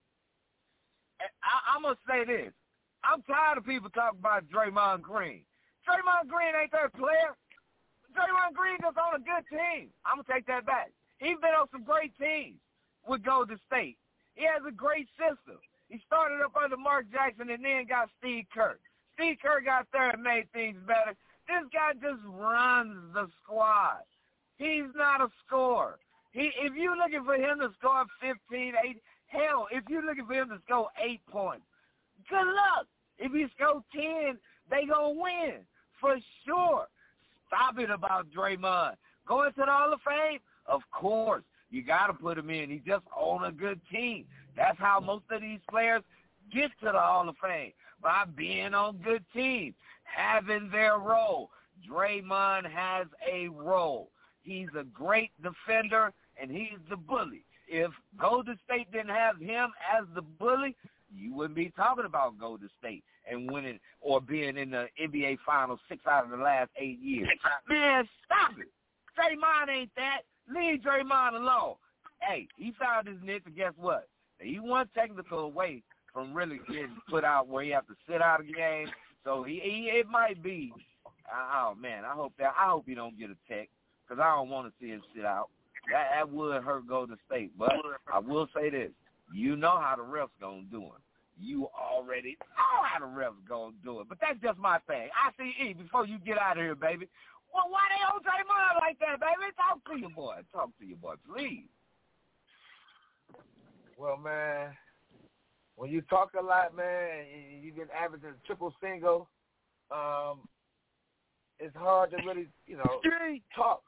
I'm going to say this. I'm tired of people talking about Draymond Green. Draymond Green ain't their player. Draymond Green is on a good team. I'm going to take that back. He's been on some great teams with Golden State. He has a great system. He started up under Mark Jackson and then got Steve Kerr. Steve Kerr got there and made things better. This guy just runs the squad. He's not a scorer. If you're looking for him to score 15, 8, hell, if you're looking for him to score 8 points, good luck. If he scores 10, they going to win for sure. Stop it about Draymond. Going to the Hall of Fame? Of course. You got to put him in. He's just on a good team. That's how most of these players get to the Hall of Fame, by being on good teams, having their role. Draymond has a role. He's a great defender, and he's the bully. If Golden State didn't have him as the bully, you wouldn't be talking about Golden State and winning or being in the NBA Finals 6 out of the last 8 years. Man, stop it. Draymond ain't that. Leave Draymond alone. Hey, he found his niche, and guess what? He one technical away from really getting put out where he have to sit out a game. So it might be. Oh man, I hope he don't get a tech, because I don't want to see him sit out. That would hurt Golden State. But I will say this: you know how the refs gonna do him. You already know how the refs gonna do it. But that's just my thing. ICE, before you get out of here, baby. Well, why they on Draymond like that, baby? Talk to your boy. Talk to your boy, please. Well, man, when you talk a lot, man, and you've been averaging triple single, it's hard to really, talk.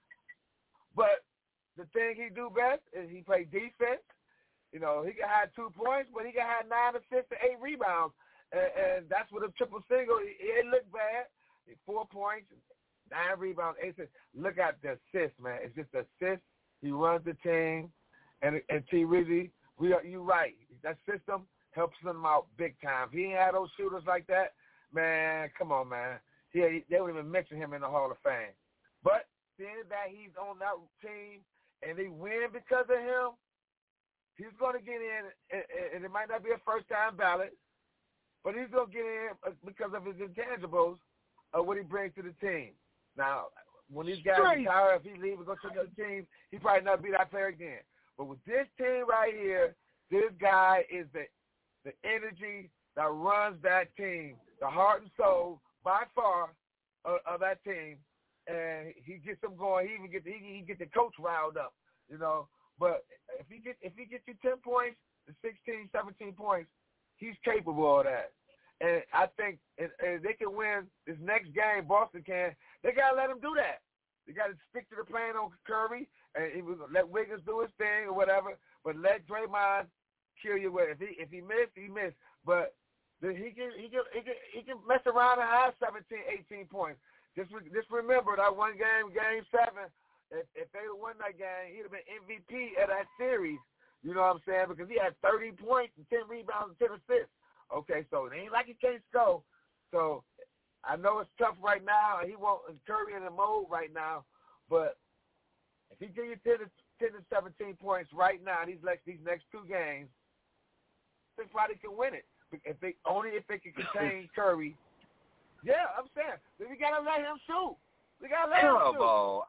But the thing he do best is he play defense. He can have 2 points, but he can have 9 assists and 8 rebounds. And that's what a triple single, it looked bad. 4 points, 9 rebounds, 8 assists. Look at the assists, man. It's just assists. He runs the team. And T. Rizzy, you're right. That system helps them out big time. If he ain't had those shooters like that, man, come on, man. They wouldn't even mention him in the Hall of Fame. But seeing that he's on that team and they win because of him, he's going to get in, and it might not be a first-time ballot, but he's going to get in because of his intangibles of what he brings to the team. Now, when these guys retire, if he leaves and goes to another team, he probably not be that player again. But with this team right here, this guy is the energy that runs that team, the heart and soul, by far, of that team. And he gets them going. He even get the coach riled up, But if he gets you 10 points to 16, 17 points, he's capable of that. And I think if they can win this next game, Boston can, they got to let him do that. They got to stick to the plan on Curry and let Wiggins do his thing or whatever, but let Draymond kill you with it. If he missed, he missed. But he can mess around and have 17, 18 points. Just remember that one game, Game 7, if they would won that game, he'd have been MVP of that series. You know what I'm saying? Because he had 30 points and 10 rebounds and 10 assists. Okay, so it ain't like he can't score. So I know it's tough right now. He won't Curry in the mode right now. But if he give you 10 to 17 points right now, these next 2 games, they probably can win it. If they can contain Curry. Yeah, I'm saying. We got to let him shoot. We got to let him shoot. Elbow,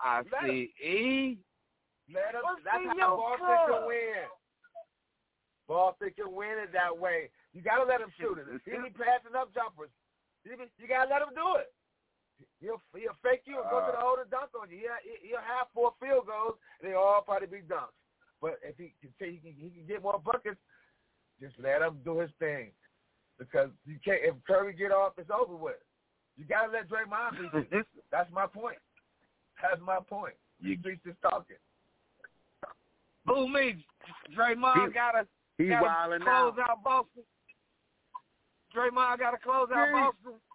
ICE. Let him. That's how Boston can win. Boston can win it that way. You got to let him shoot it. He be passing up jumpers. You got to let him do it. He'll fake you and go to the hole and dunk on you. He'll have 4 field goals, and they all probably be dunks. But if he can get more buckets, just let him do his thing. Because you can't. If Curry get off, it's over with. You gotta let Draymond be consistent. That's my point. That's my point. You streets is talking. Who me? Draymond gotta close out Boston. Draymond gotta close out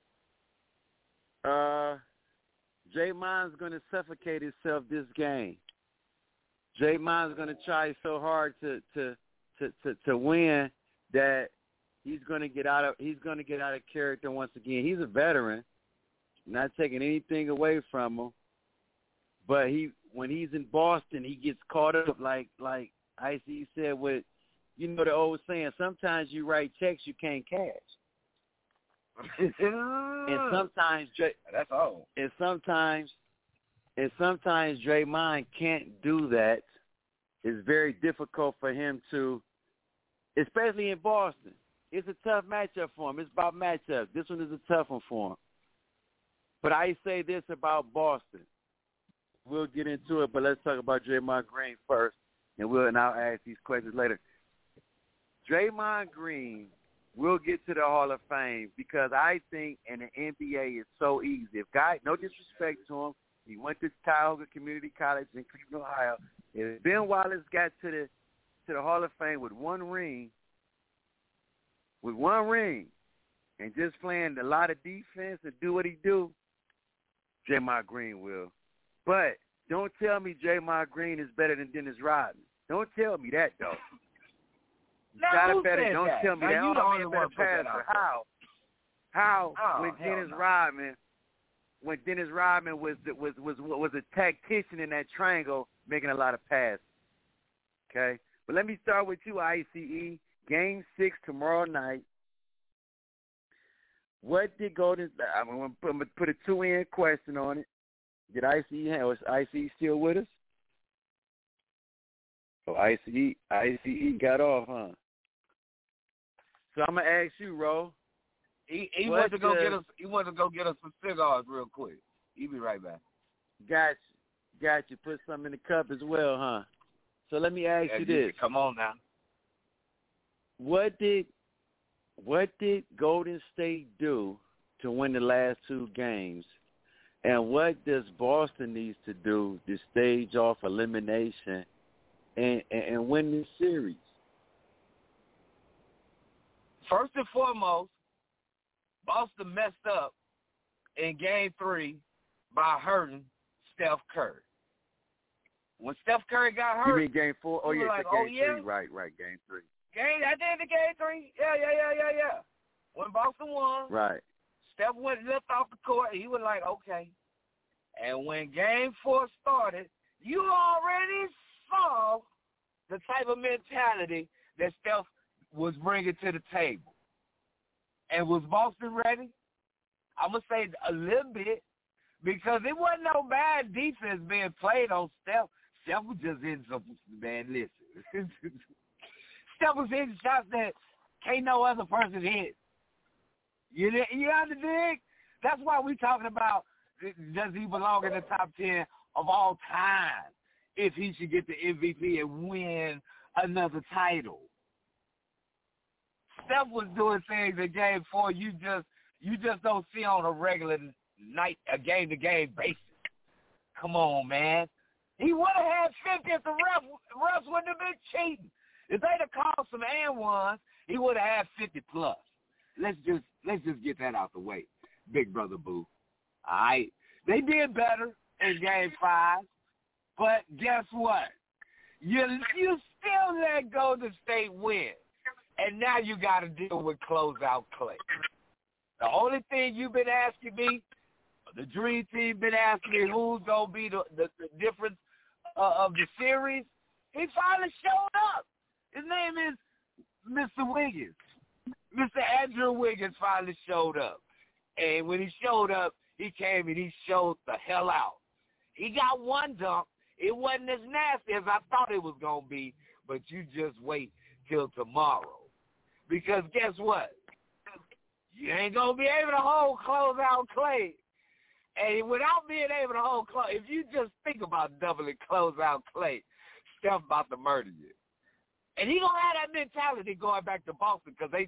Boston. Draymond's gonna suffocate himself this game. Draymond's gonna try so hard to win that he's gonna get out of character once again. He's a veteran, not taking anything away from him. But when he's in Boston, he gets caught up like Ice said with, you know, the old saying, sometimes you write checks you can't cash. and sometimes that's all. And sometimes Draymond can't do that. It's very difficult for him to, especially in Boston. It's a tough matchup for him. It's about matchup. This one is a tough one for him. But I say this about Boston. We'll get into it, but let's talk about Draymond Green first, and I'll ask these questions later. Draymond Green will get to the Hall of Fame because I think in the NBA it's so easy. If no disrespect to him, he went to Cuyahoga Community College in Cleveland, Ohio. If Ben Wallace got to the Hall of Fame with one ring, and just playing a lot of defense and do what he do, Draymond Green will. But don't tell me Draymond Green is better than Dennis Rodman. Don't tell me that, though. Don't tell me that. You don't even want to put that out. How when Dennis Rodman was a tactician in that triangle, making a lot of passes. Okay, but let me start with you, ICE. Game 6 tomorrow night. What did Golden? I'm gonna put a 2-in question on it. Did ICE still with us? Oh, ICE got off, huh? So I'm gonna ask you, Ro. He went to go get us. He went to go get us some cigars real quick. He'll be right back. Got you. Put some in the cup as well, huh? So let me ask you this. Come on now. What did Golden State do to win the last 2 games? And what does Boston needs to do to stage off elimination and win this series? First and foremost, Boston messed up in Game 3 by hurting Steph Curry. When Steph Curry got hurt, you mean Game 4? Oh yeah, like, Game 3. Right, Game 3. I did the Game 3. Yeah. When Boston won, right. Steph went left off the court. He was like, okay. And when Game 4 started, you already saw the type of mentality that Steph was bringing to the table. And was Boston ready? I'm going to say a little bit, because it wasn't no bad defense being played on Steph. Steph was just hitting some, man, listen. Steph was hitting shots that can't no other person hit. You understand? That's why we talking about, does he belong in the top 10 of all time if he should get the MVP and win another title? Steph was doing things in Game 4 you just don't see on a regular night, a game-to-game basis. Come on, man. He would have had 50 if the refs wouldn't have been cheating. If they'd have called some and ones, he would have had 50 plus. Let's just get that out the way, Big Brother Boo. All right? They did better in Game 5, but guess what? You still let Golden State win, and now you got to deal with closeout Clay. The only thing you've been asking me, the Dream Team been asking me who's going to be the difference of the series, he finally showed up. His name is Mr. Wiggins. Mr. Andrew Wiggins finally showed up. And when he showed up, he came and he showed the hell out. He got one dunk. It wasn't as nasty as I thought it was going to be, but you just wait till tomorrow. Because guess what? You ain't going to be able to hold closeout Clay. And without being able to hold Clay, if you just think about doubling closeout Clay, Steph about to murder you. And he going to have that mentality going back to Boston because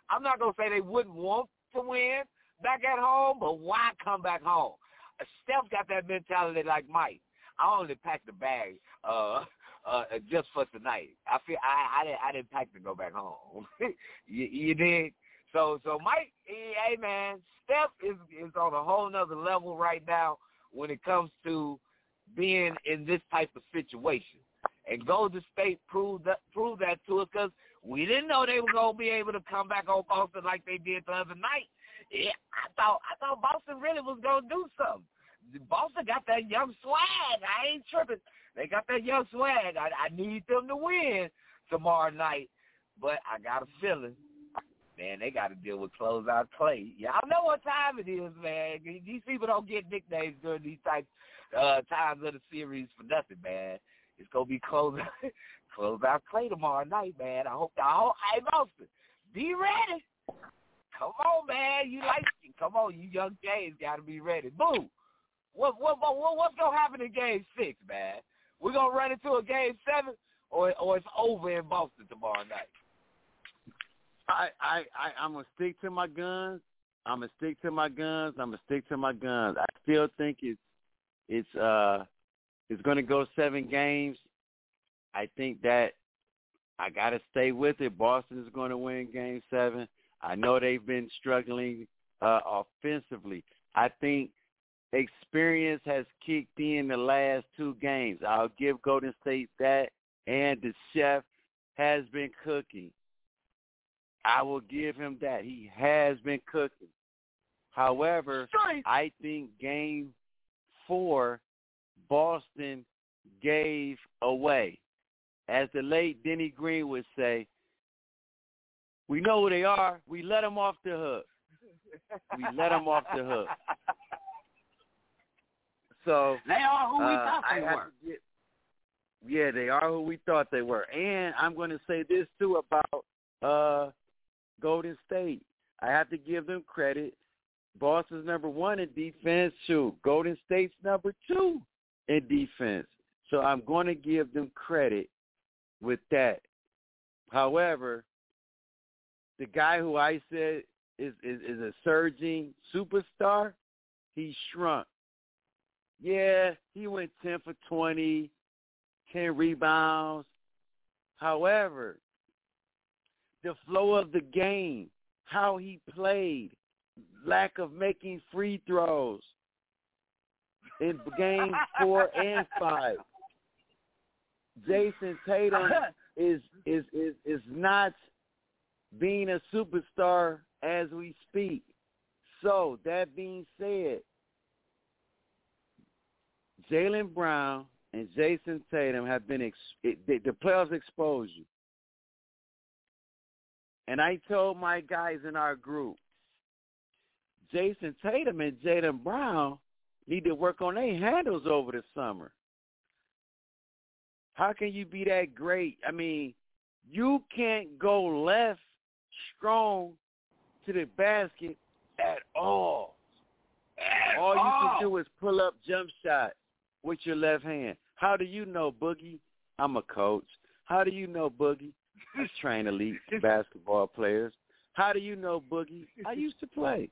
I'm not going to say they wouldn't want to win back at home, but why come back home? Steph got that mentality like Mike. I only packed the bag just for tonight. I feel I didn't pack to go back home. you did? So Mike, hey man, Steph is on a whole nother level right now when it comes to being in this type of situation. And Golden State proved that to us because we didn't know they were going to be able to come back on Boston like they did the other night. Yeah, I thought Boston really was going to do something. Boston got that young swag. I ain't tripping. They got that young swag. I need them to win tomorrow night. But I got a feeling, man, they got to deal with closeout Clay. Y'all know what time it is, man. These people don't get nicknames during these types times of the series for nothing, man. It's going to be closeout Clay tomorrow night, man. I hope hey, Boston, be ready. Come on, man. Come on, you young Jays got to be ready. Boo. What's going to happen in Game 6, man? We're going to run into a Game 7 or it's over in Boston tomorrow night? I'm going to stick to my guns. I'm going to stick to my guns. I still think it's going to go 7 games. I think that I got to stay with it. Boston is going to win Game 7. I know they've been struggling offensively. I think experience has kicked in the last 2 games. I'll give Golden State that, and the chef has been cooking. I will give him that. He has been cooking. However, I think Game 4, Boston gave away. As the late Denny Green would say, we know who they are. We let them off the hook. So they are who we thought they were. Yeah, they are who we thought they were. And I'm going to say this, too, about Golden State. I have to give them credit. Boston's number 1 in defense. Shoot, Golden State's number 2 in defense. So I'm going to give them credit with that. However, the guy who I said is a surging superstar, he shrunk. Yeah, he went 10 for 20, 10 rebounds. However, the flow of the game, how he played, lack of making free throws in Game 4 and 5. Jason Tatum is not being a superstar as we speak. So, that being said, Jaylen Brown and Jason Tatum have been the playoffs exposed you. And I told my guys in our group, Jason Tatum and Jaylen Brown need to work on their handles over the summer. How can you be that great? I mean, you can't go left strong to the basket at all. All you can do is pull up jump shot with your left hand. How do you know, Boogie? I'm a coach. How do you know, Boogie? I train elite basketball players. How do you know, Boogie? I used to play.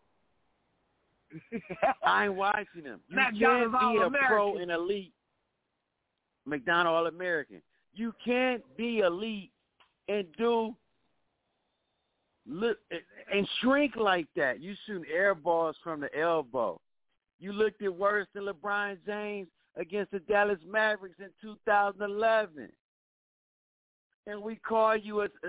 I ain't watching them. You can't be a pro and elite. McDonald All-American. You can't be elite and shrink like that. You shooting air balls from the elbow. You looked at worse than LeBron James against the Dallas Mavericks in 2011. And we call you an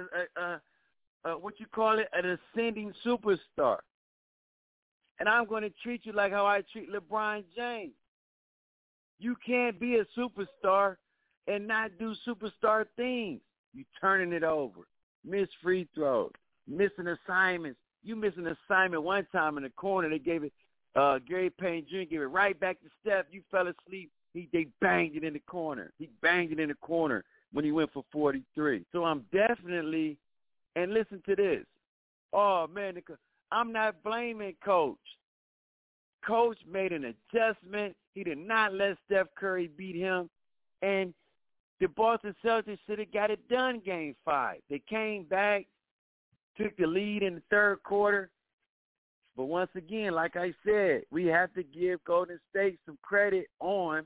ascending superstar. And I'm going to treat you like how I treat LeBron James. You can't be a superstar and not do superstar things. You turning it over. Miss free throws. Missing assignments. You missed an assignment one time in the corner. They gave it, Gary Payne Jr. gave it right back to Steph. You fell asleep. They banged it in the corner. He banged it in the corner when he went for 43. So I'm definitely, and listen to this. Oh, man, I'm not blaming Coach. Coach made an adjustment. He did not let Steph Curry beat him. And the Boston Celtics should have got it done Game 5. They came back took the lead in the third quarter. But once again, like I said, we have to give Golden State some credit on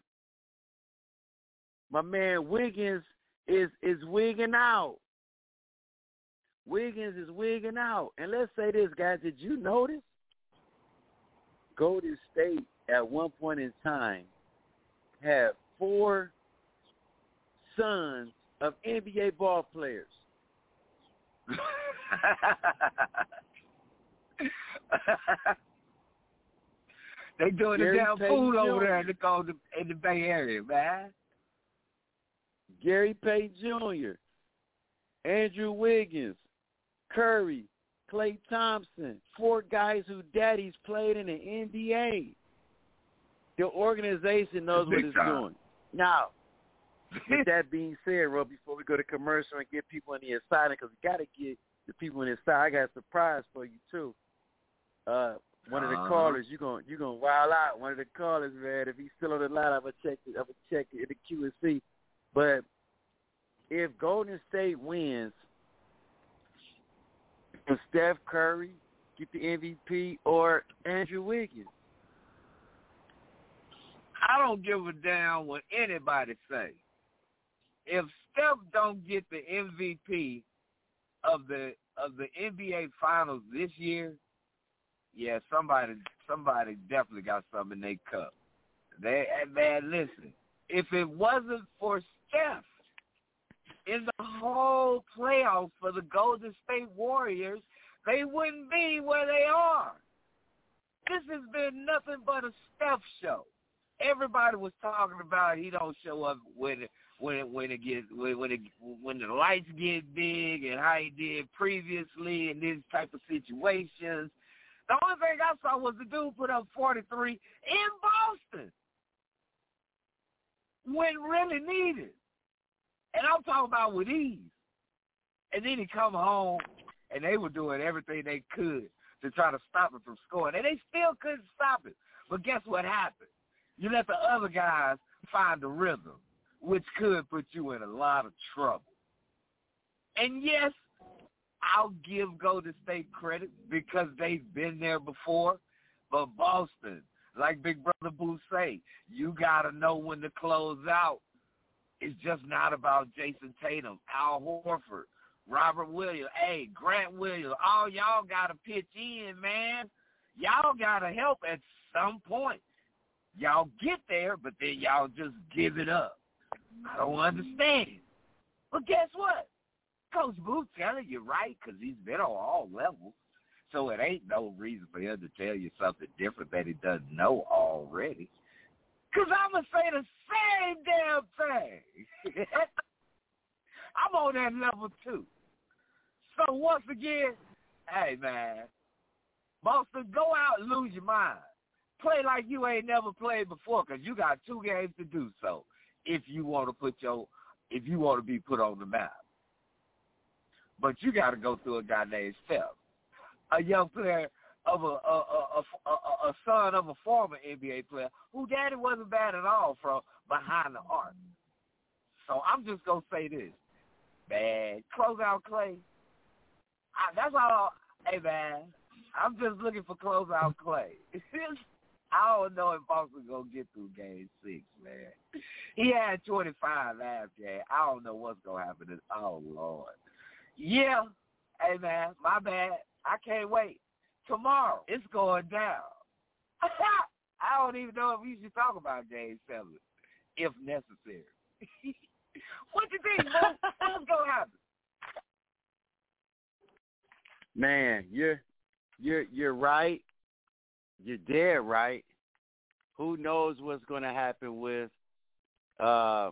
my man Wiggins is wigging out. Wiggins is wigging out. And let's say this, guys, did you notice Golden State at one point in time had 4 sons of NBA ball players? They doing the damn fool over there in the Bay Area, man. Gary Payton Jr., Andrew Wiggins, Curry, Klay Thompson, 4 guys whose daddies played in the NBA. The organization knows what it's doing. Now, with that being said, Ro, before we go to commercial and get people in the excited, because we got to get the people in the excited, I got a surprise for you, too. One of the callers, you're gonna wild out. One of the callers, man, if he's still on the line, I'm gonna check it in the Q&C. But if Golden State wins, will Steph Curry get the MVP or Andrew Wiggins? I don't give a damn what anybody say. If Steph don't get the MVP of the NBA Finals this year, yeah, somebody definitely got something in their cup. Man, listen, if it wasn't for Steph in the whole playoffs for the Golden State Warriors, they wouldn't be where they are. This has been nothing but a Steph show. Everybody was talking about he don't show up when the lights get big and how he did previously in these type of situations. The only thing I saw was the dude put up 43 in Boston when really needed. And I'm talking about with ease. And then he come home, and they were doing everything they could to try to stop him from scoring. And they still couldn't stop it. But guess what happened? You let the other guys find the rhythm, which could put you in a lot of trouble. And yes, I'll give Golden State credit because they've been there before. But Boston, like Big Brother Boo say, you got to know when to close out. It's just not about Jason Tatum, Al Horford, Robert Williams, Grant Williams. All y'all got to pitch in, man. Y'all got to help at some point. Y'all get there, but then y'all just give it up. I don't understand. But guess what? Coach Booth telling you right because he's been on all levels. So it ain't no reason for him to tell you something different that he doesn't know already. Because I'm going to say the same damn thing. I'm on that level too. So once again, hey, man, Boston, go out and lose your mind. Play like you ain't never played before because you got 2 games to do so if you want to be put on the map. But you got to go through a guy named Steph, a young player of a son of a former NBA player who daddy wasn't bad at all from behind the arc. So I'm just going to say this, man, close out Klay. That's all. Hey, man, I'm just looking for close out Klay. I don't know if Boston's going to get through Game 6, man. He had 25 last game. I don't know what's going to happen. Oh, Lord. Yeah. Hey, man, my bad. I can't wait. Tomorrow, it's going down. I don't even know if we should talk about Game 7, if necessary. What you think, Mo? What's going to happen? Man, you're right. You're dead right. Who knows what's going to happen with the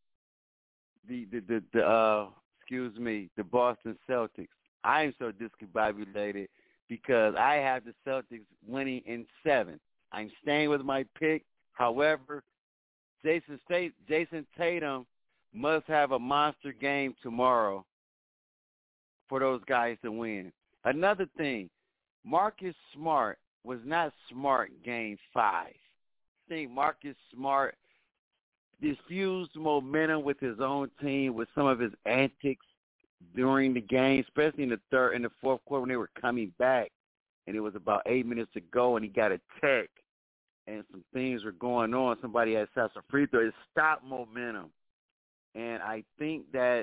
Boston Celtics. I am so discombobulated because I have the Celtics winning in 7. I'm staying with my pick. However, Jason Tatum must have a monster game tomorrow for those guys to win. Another thing, Marcus Smart was not smart Game 5. I think Marcus Smart diffused momentum with his own team with some of his antics during the game, especially in the fourth quarter when they were coming back, and it was about 8 minutes to go, and he got a tech, and some things were going on. Somebody had shot some free throws. It stopped momentum. And I think that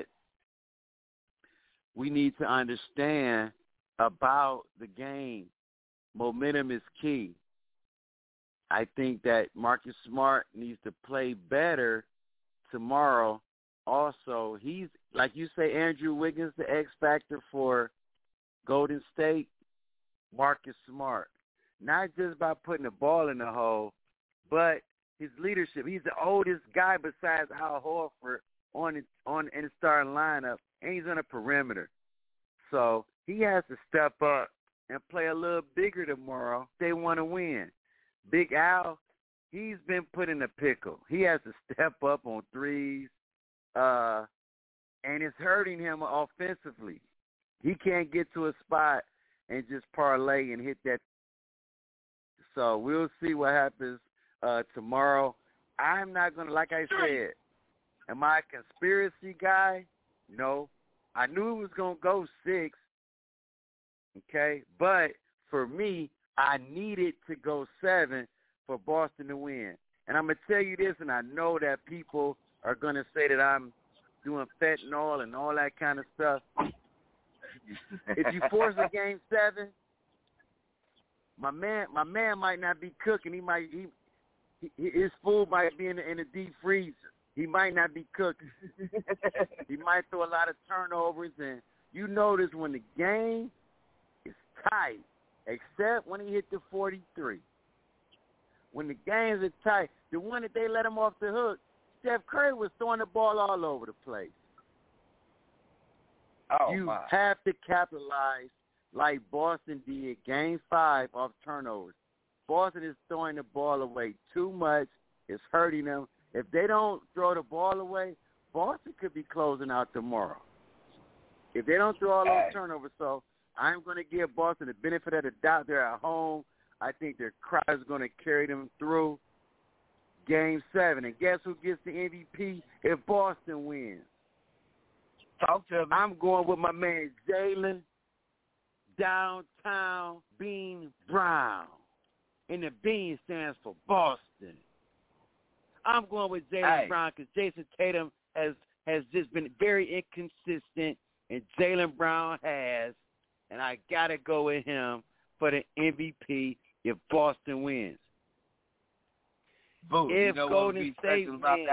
we need to understand about the game, momentum is key. I think that Marcus Smart needs to play better tomorrow. Also, he's, like you say, Andrew Wiggins, the X factor for Golden State. Marcus Smart, not just by putting the ball in the hole, but his leadership. He's the oldest guy besides Al Horford in the starting lineup, and he's on the perimeter. So he has to step up and play a little bigger tomorrow if they want to win. Big Al, he's been put in a pickle. He has to step up on threes, and it's hurting him offensively. He can't get to a spot and just parlay and hit that. So we'll see what happens tomorrow. I'm not going to, like I said, am I a conspiracy guy? No. I knew it was going to go 6, okay? But for me, I needed to go 7 for Boston to win. And I'm going to tell you this, and I know that people are going to say that I'm doing fentanyl and all that kind of stuff. If you force a game 7, my man might not be cooking. His food might be in the deep freezer. He might not be cooking. He might throw a lot of turnovers, and you notice when the game is tight, except when he hit the 43. When the games are tight, the one that they let him off the hook, Steph Curry was throwing the ball all over the place. You have to capitalize like Boston did Game 5 off turnovers. Boston is throwing the ball away too much. It's hurting them. If they don't throw the ball away, Boston could be closing out tomorrow. If they don't throw all those turnovers, so I'm going to give Boston the benefit of the doubt. They're at home. I think their crowd is going to carry them through Game 7. And guess who gets the MVP if Boston wins? Talk to me. I'm going with my man Jaylen Downtown Bean Brown. And the Bean stands for Boston. I'm going with Jaylen Brown because Jason Tatum has just been very inconsistent, and Jaylen Brown has, and I got to go with him for the MVP if Boston wins. Boom. If Golden State wins,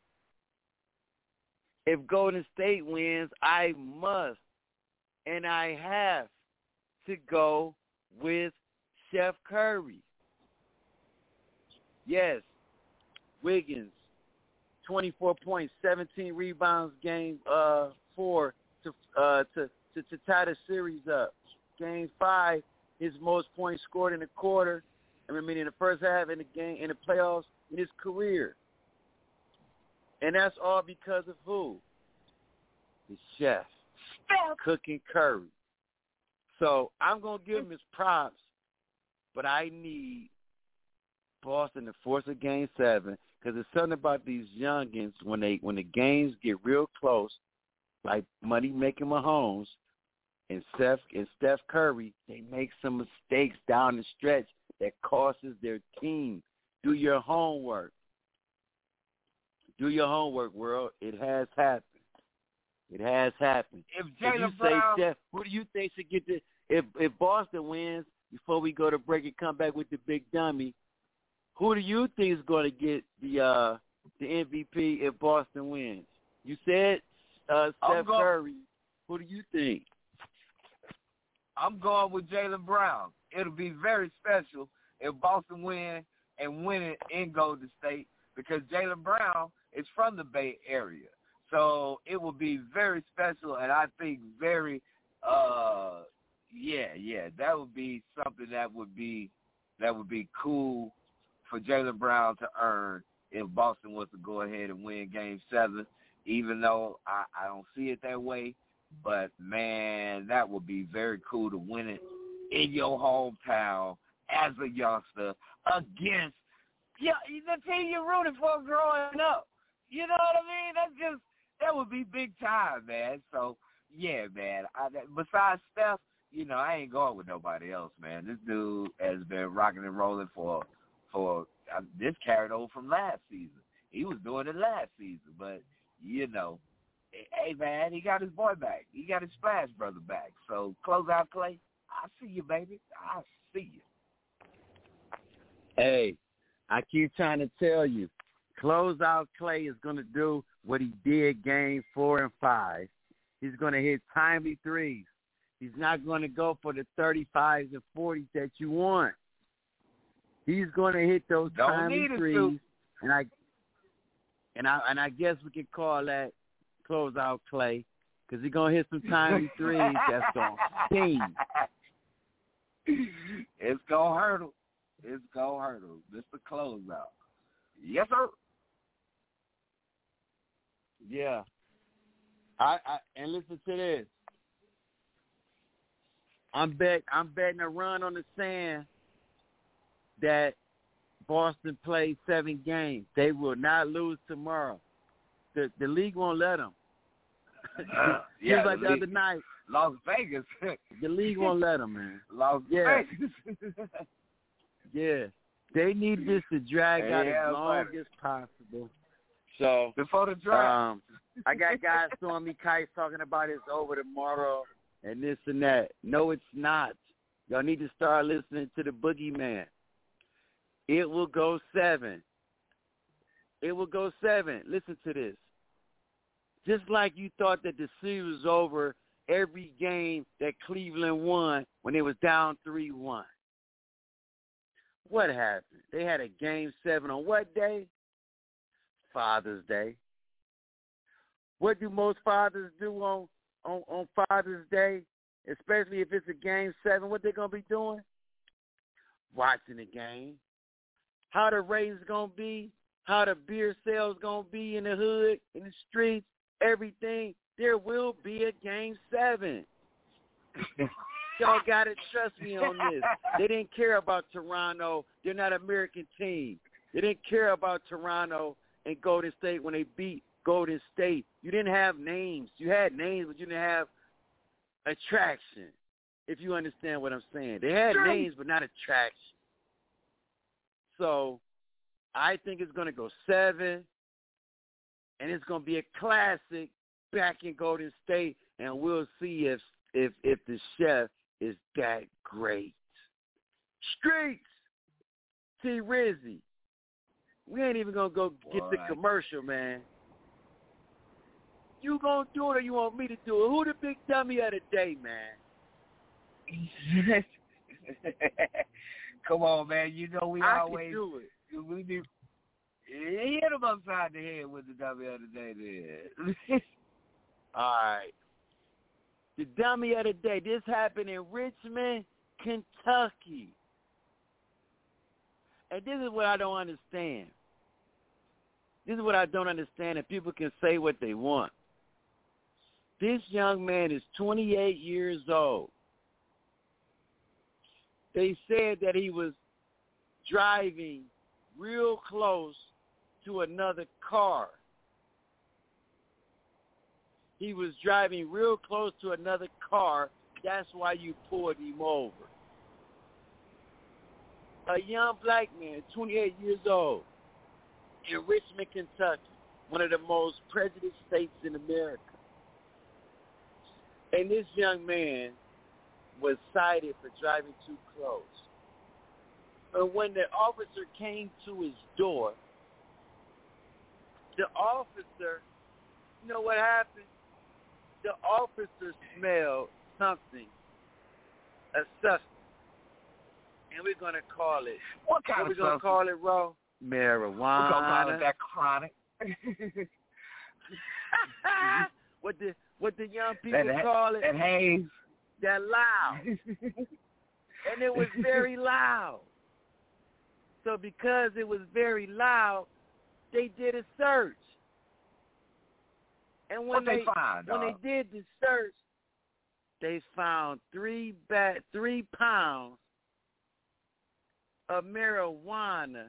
if Golden State wins, I must and I have to go with Steph Curry. Yes, Wiggins, 24 points, 17 rebounds, game 4 to tie the series up. Game 5, his most points scored in the quarter. I mean, in the first half in the game, in the playoffs, in his career. And that's all because of who? The chef, Cooking Curry. So I'm going to give him his props, but I need Boston to force a Game 7 because there's something about these youngins when the games get real close, like money-making Mahomes and Steph Curry, they make some mistakes down the stretch that costs their team. Do your homework. Do your homework, world. It has happened. It has happened. If Jaylen Brown, say, Steph, who do you think should get the? If Boston wins, before we go to break and come back with the big dummy, who do you think is going to get the MVP if Boston wins? You said Steph Curry. Who do you think? I'm going with Jaylen Brown. It'll be very special if Boston win and win it in Golden State because Jaylen Brown is from the Bay Area. So it will be very special, and I think very, that would be something that would be cool for Jaylen Brown to earn if Boston was to go ahead and win Game 7, even though I don't see it that way. But, man, that would be very cool to win it in your hometown as a youngster against the team you're rooting for growing up. You know what I mean? That would be big time, man. So, Yeah, man. Besides Steph, I ain't going with nobody else, man. This dude has been rocking and rolling for this carried over from last season. He was doing it last season, but hey, man, he got his boy back. He got his Splash brother back. So close out Clay. I see you, baby. I see you. Hey, I keep trying to tell you, closeout Clay is going to do what he did game 4 and 5. He's going to hit timely threes. He's not going to go for the 35s and 40s that you want. He's going to hit those timely threes, and I guess we can call that closeout Clay, because he's going to hit some timely threes that's going to sting. It's going to hurdle. It's going to hurdle. This the closeout. Yes, sir. Yeah. And listen to this. I'm betting a run on the sand that Boston plays 7 games. They will not lose tomorrow. The league won't let them. Just like the other night. Las Vegas. The league won't let them, man. Las Vegas. Yeah. They need this to drag out as long as possible. So before the draft. I got guys throwing me kites talking about it's over tomorrow and this and that. No, it's not. Y'all need to start listening to the boogeyman. It will go 7. It will go 7. Listen to this. Just like you thought that the series was over every game that Cleveland won when they was down 3-1. What happened? They had a game 7 on what day? Father's Day. What do most fathers do on Father's Day, especially if it's a game 7? What they going to be doing? Watching the game. How the ratings going to be, how the beer sales going to be in the hood, in the streets, everything. There will be a game 7. Y'all got to trust me on this. They didn't care about Toronto. They're not an American team. They didn't care about Toronto and Golden State when they beat Golden State. You didn't have names. You had names, but you didn't have attraction, if you understand what I'm saying. They had names, but not attraction. So I think it's going to go 7, and it's going to be a classic back in Golden State, and we'll see if the chef is that great. Streets, T. Rizzy. We ain't even going to go get the commercial, man. You going to do it or you want me to do it? Who the big dummy of the day, man? Come on, man. You know I always can do it. We do. Hit him upside the head with the dummy of the day then. All right. The dummy of the day. This happened in Richmond, Kentucky. And this is what I don't understand. This is what I don't understand, and people can say what they want. This young man is 28 years old. They said that he was driving real close to another car. He was driving real close to another car. That's why you pulled him over. A young black man, 28 years old, in Richmond, Kentucky, one of the most prejudiced states in America. And this young man was cited for driving too close. But when the officer came to his door, the officer, you know what happened? The officer smelled something, a substance. And we're going to call it, what kind of we're going to call it, Ro? Marijuana. We're going to call it that chronic. What the young people call it? That haze. That loud. And it was very loud. So because it was very loud, they did a search. And when they did the search, they found 3 pounds of marijuana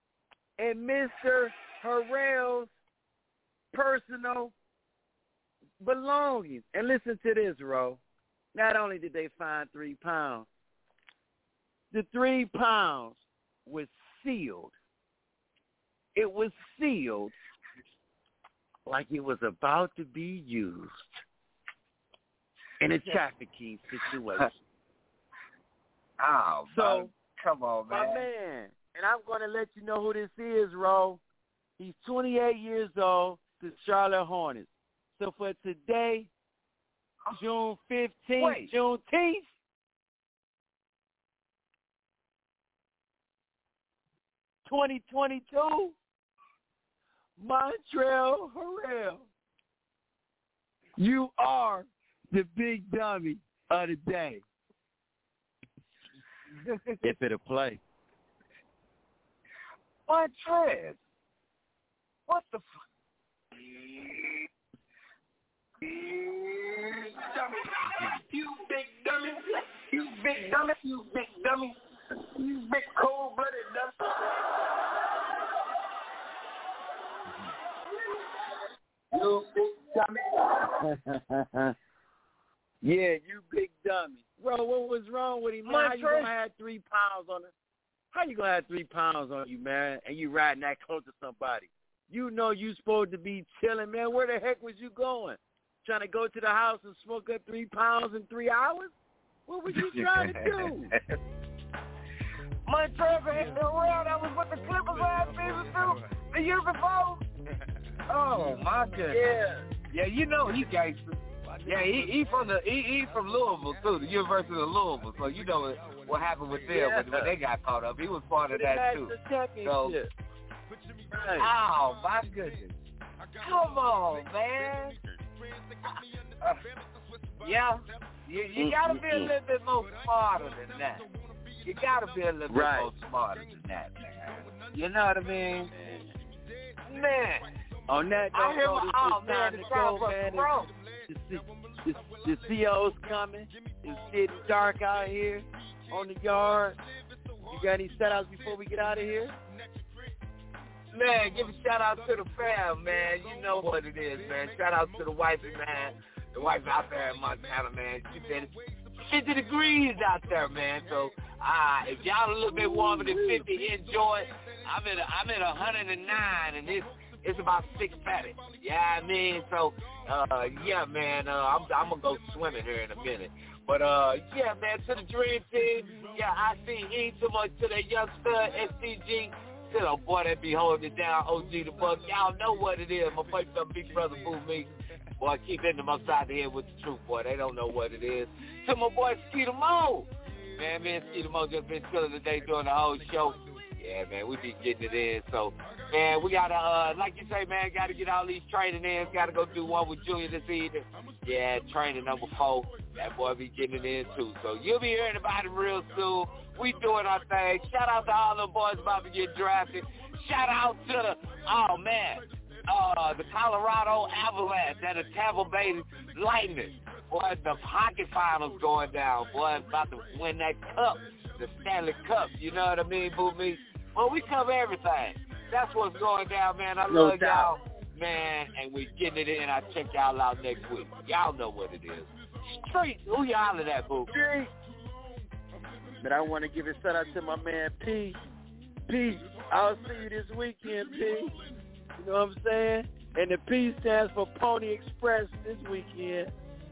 in Mr. Harrell's personal belongings. And listen to this, Ro. Not only did they find 3 pounds, the 3 pounds was sealed. It was sealed like it was about to be used in a trafficking situation. Oh, so come on, man. My man, and I'm going to let you know who this is, Ro. He's 28 years old, the Charlotte Hornets. So for today, June 15th, Juneteenth, (2022), Montrell Harrell, you are the big dummy of the day. If it'll play. Montrez, what the fuck? You big dummy. You big dummy. You big dummy. You big cold-blooded dummy. You big dummy. Yeah, you big dummy. Bro, what was wrong with him, man? How you gonna have 3 pounds on it? How you gonna have 3 pounds on you, man, and you riding that close to somebody? You know you supposed to be chilling, man. Where the heck was you going? Trying to go to the house and smoke up 3 pounds in 3 hours? What were you trying to do? Montrez Harrell, that was what the Clippers last season too. The year before. Oh my goodness. Yeah, you know he gangster. Yeah, he from Louisville too, the University of Louisville. So you know what happened with them when they got caught up. He was part of that too. So, oh my goodness! Come on, man. Yeah, you gotta be a little bit more smarter than that. You gotta be a little bit more smarter than that, man. You know what I mean? Man. On that note, I hear the crowd was the CO's coming. It's getting dark out here on the yard. You got any shout-outs before we get out of here? Man, give a shout-out to the fam, man. You know what it is, man. Shout-out to the wifey, man. The wife out there in Montana, man. She said 50 degrees out there, man. So, if y'all a little bit warmer than 50, enjoy it. I'm at 109, and it's about 6:30. Yeah, I mean, so, yeah, man, I'm going to go swimming here in a minute. But, yeah, man, to the Dream Team, yeah, ICE, to that young stud, SCG, to the boy that be holding it down, OG the Buck. Y'all know what it is. My boy, some big brother, Boo Me. Boy, keep hitting them upside the head with the truth, boy. They don't know what it is. To my boy, Skeeter Mo. Man, me and Skeeter Mo just been chilling today doing the whole show. Yeah, man, we be getting it in. So, man, we got to, like you say, man, got to get all these training in. Got to go do one with Junior this evening. Yeah, training number 4. That boy be getting it in, too. So you'll be hearing about it real soon. We doing our thing. Shout out to all the boys about to get drafted. Shout out to the Colorado Avalanche and the Tampa Bay Lightning. Boy, the hockey finals going down. Boy, about to win that cup, the Stanley Cup. You know what I mean, Boo Me? Well, we cover everything. That's what's going down, man. I love y'all, man, and we getting it in. I'll check y'all out next week. Y'all know what it is. Street, who y'all at that, Boo? Street. But I want to give a shout out to my man P. P, I'll see you this weekend, P. You know what I'm saying? And the P stands for Pony Express this weekend.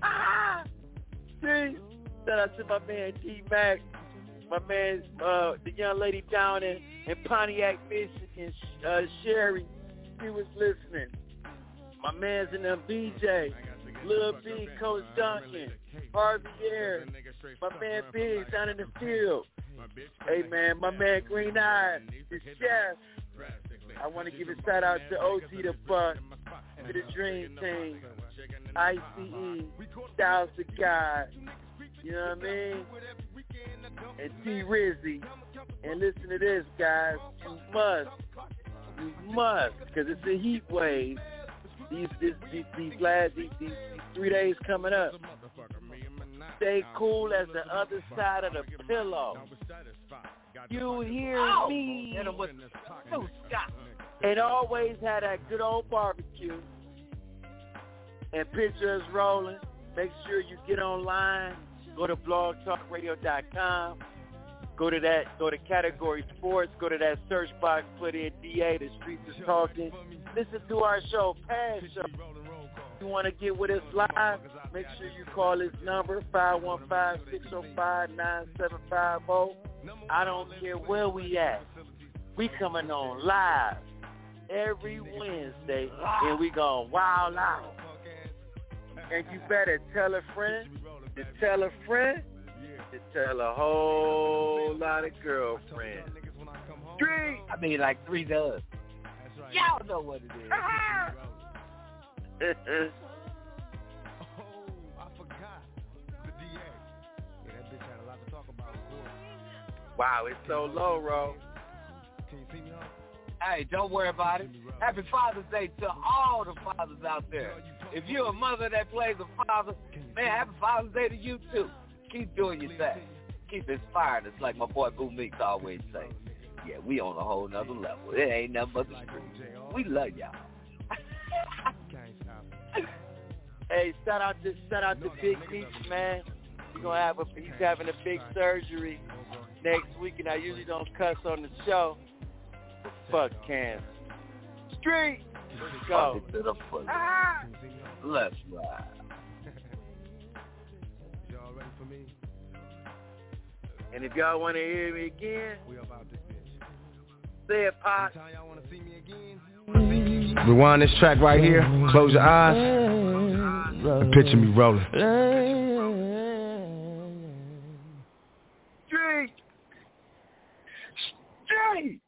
See? Shout out to my man D-Mac, my man, the young lady down in Pontiac, Michigan, Sherry. She was listening. My man's in them BJ, Lil B, Coach Duncan, Harvey Air, my man Biggs down in the field. Hey, man, my man Green Eye, the chef. I want to give a shout out to OG the Buck, to the Dream Team, ICE, Styles the God, you know what I mean? And T Rizzy. And listen to this, guys. You must, because it's a heat wave. These 3 days coming up. Stay cool as the other side of the pillow. You hear me? And always had that good old barbecue. and picture us rolling. Make sure you get online. Go to blogtalkradio.com. Go to category sports. Go to that search box. Put in DA. The Streets is Talking. Listen to our show, past show. If you want to get with us live, make sure you call this number, 515-605-9750. I don't care where we at. We coming on live every Wednesday, and we going wild out. And you better tell a friend to tell a friend to tell a whole lot of girlfriends. I mean, like 3 does. Y'all know what it is. Wow, it's so low, Ro. Hey, don't worry about it. Happy Father's Day to all the fathers out there. If you're a mother that plays a father, man, happy Father's Day to you too. Keep doing your thing. Keep inspiring us like my boy Boo Meeks always say. Yeah, we on a whole nother level. It ain't nothing but the street. We love y'all. Hey, shout out to Big Meeks, man. He's having a big surgery next week, and I usually don't cuss on the show. But fuck cancer. Street. Let's go. To the foot. Let's ride. Y'all ready for me? And if y'all want to hear me again, say it, Pop. Y'all want to see me again? Rewind this track right here. Close your eyes. Picture me rolling. Street.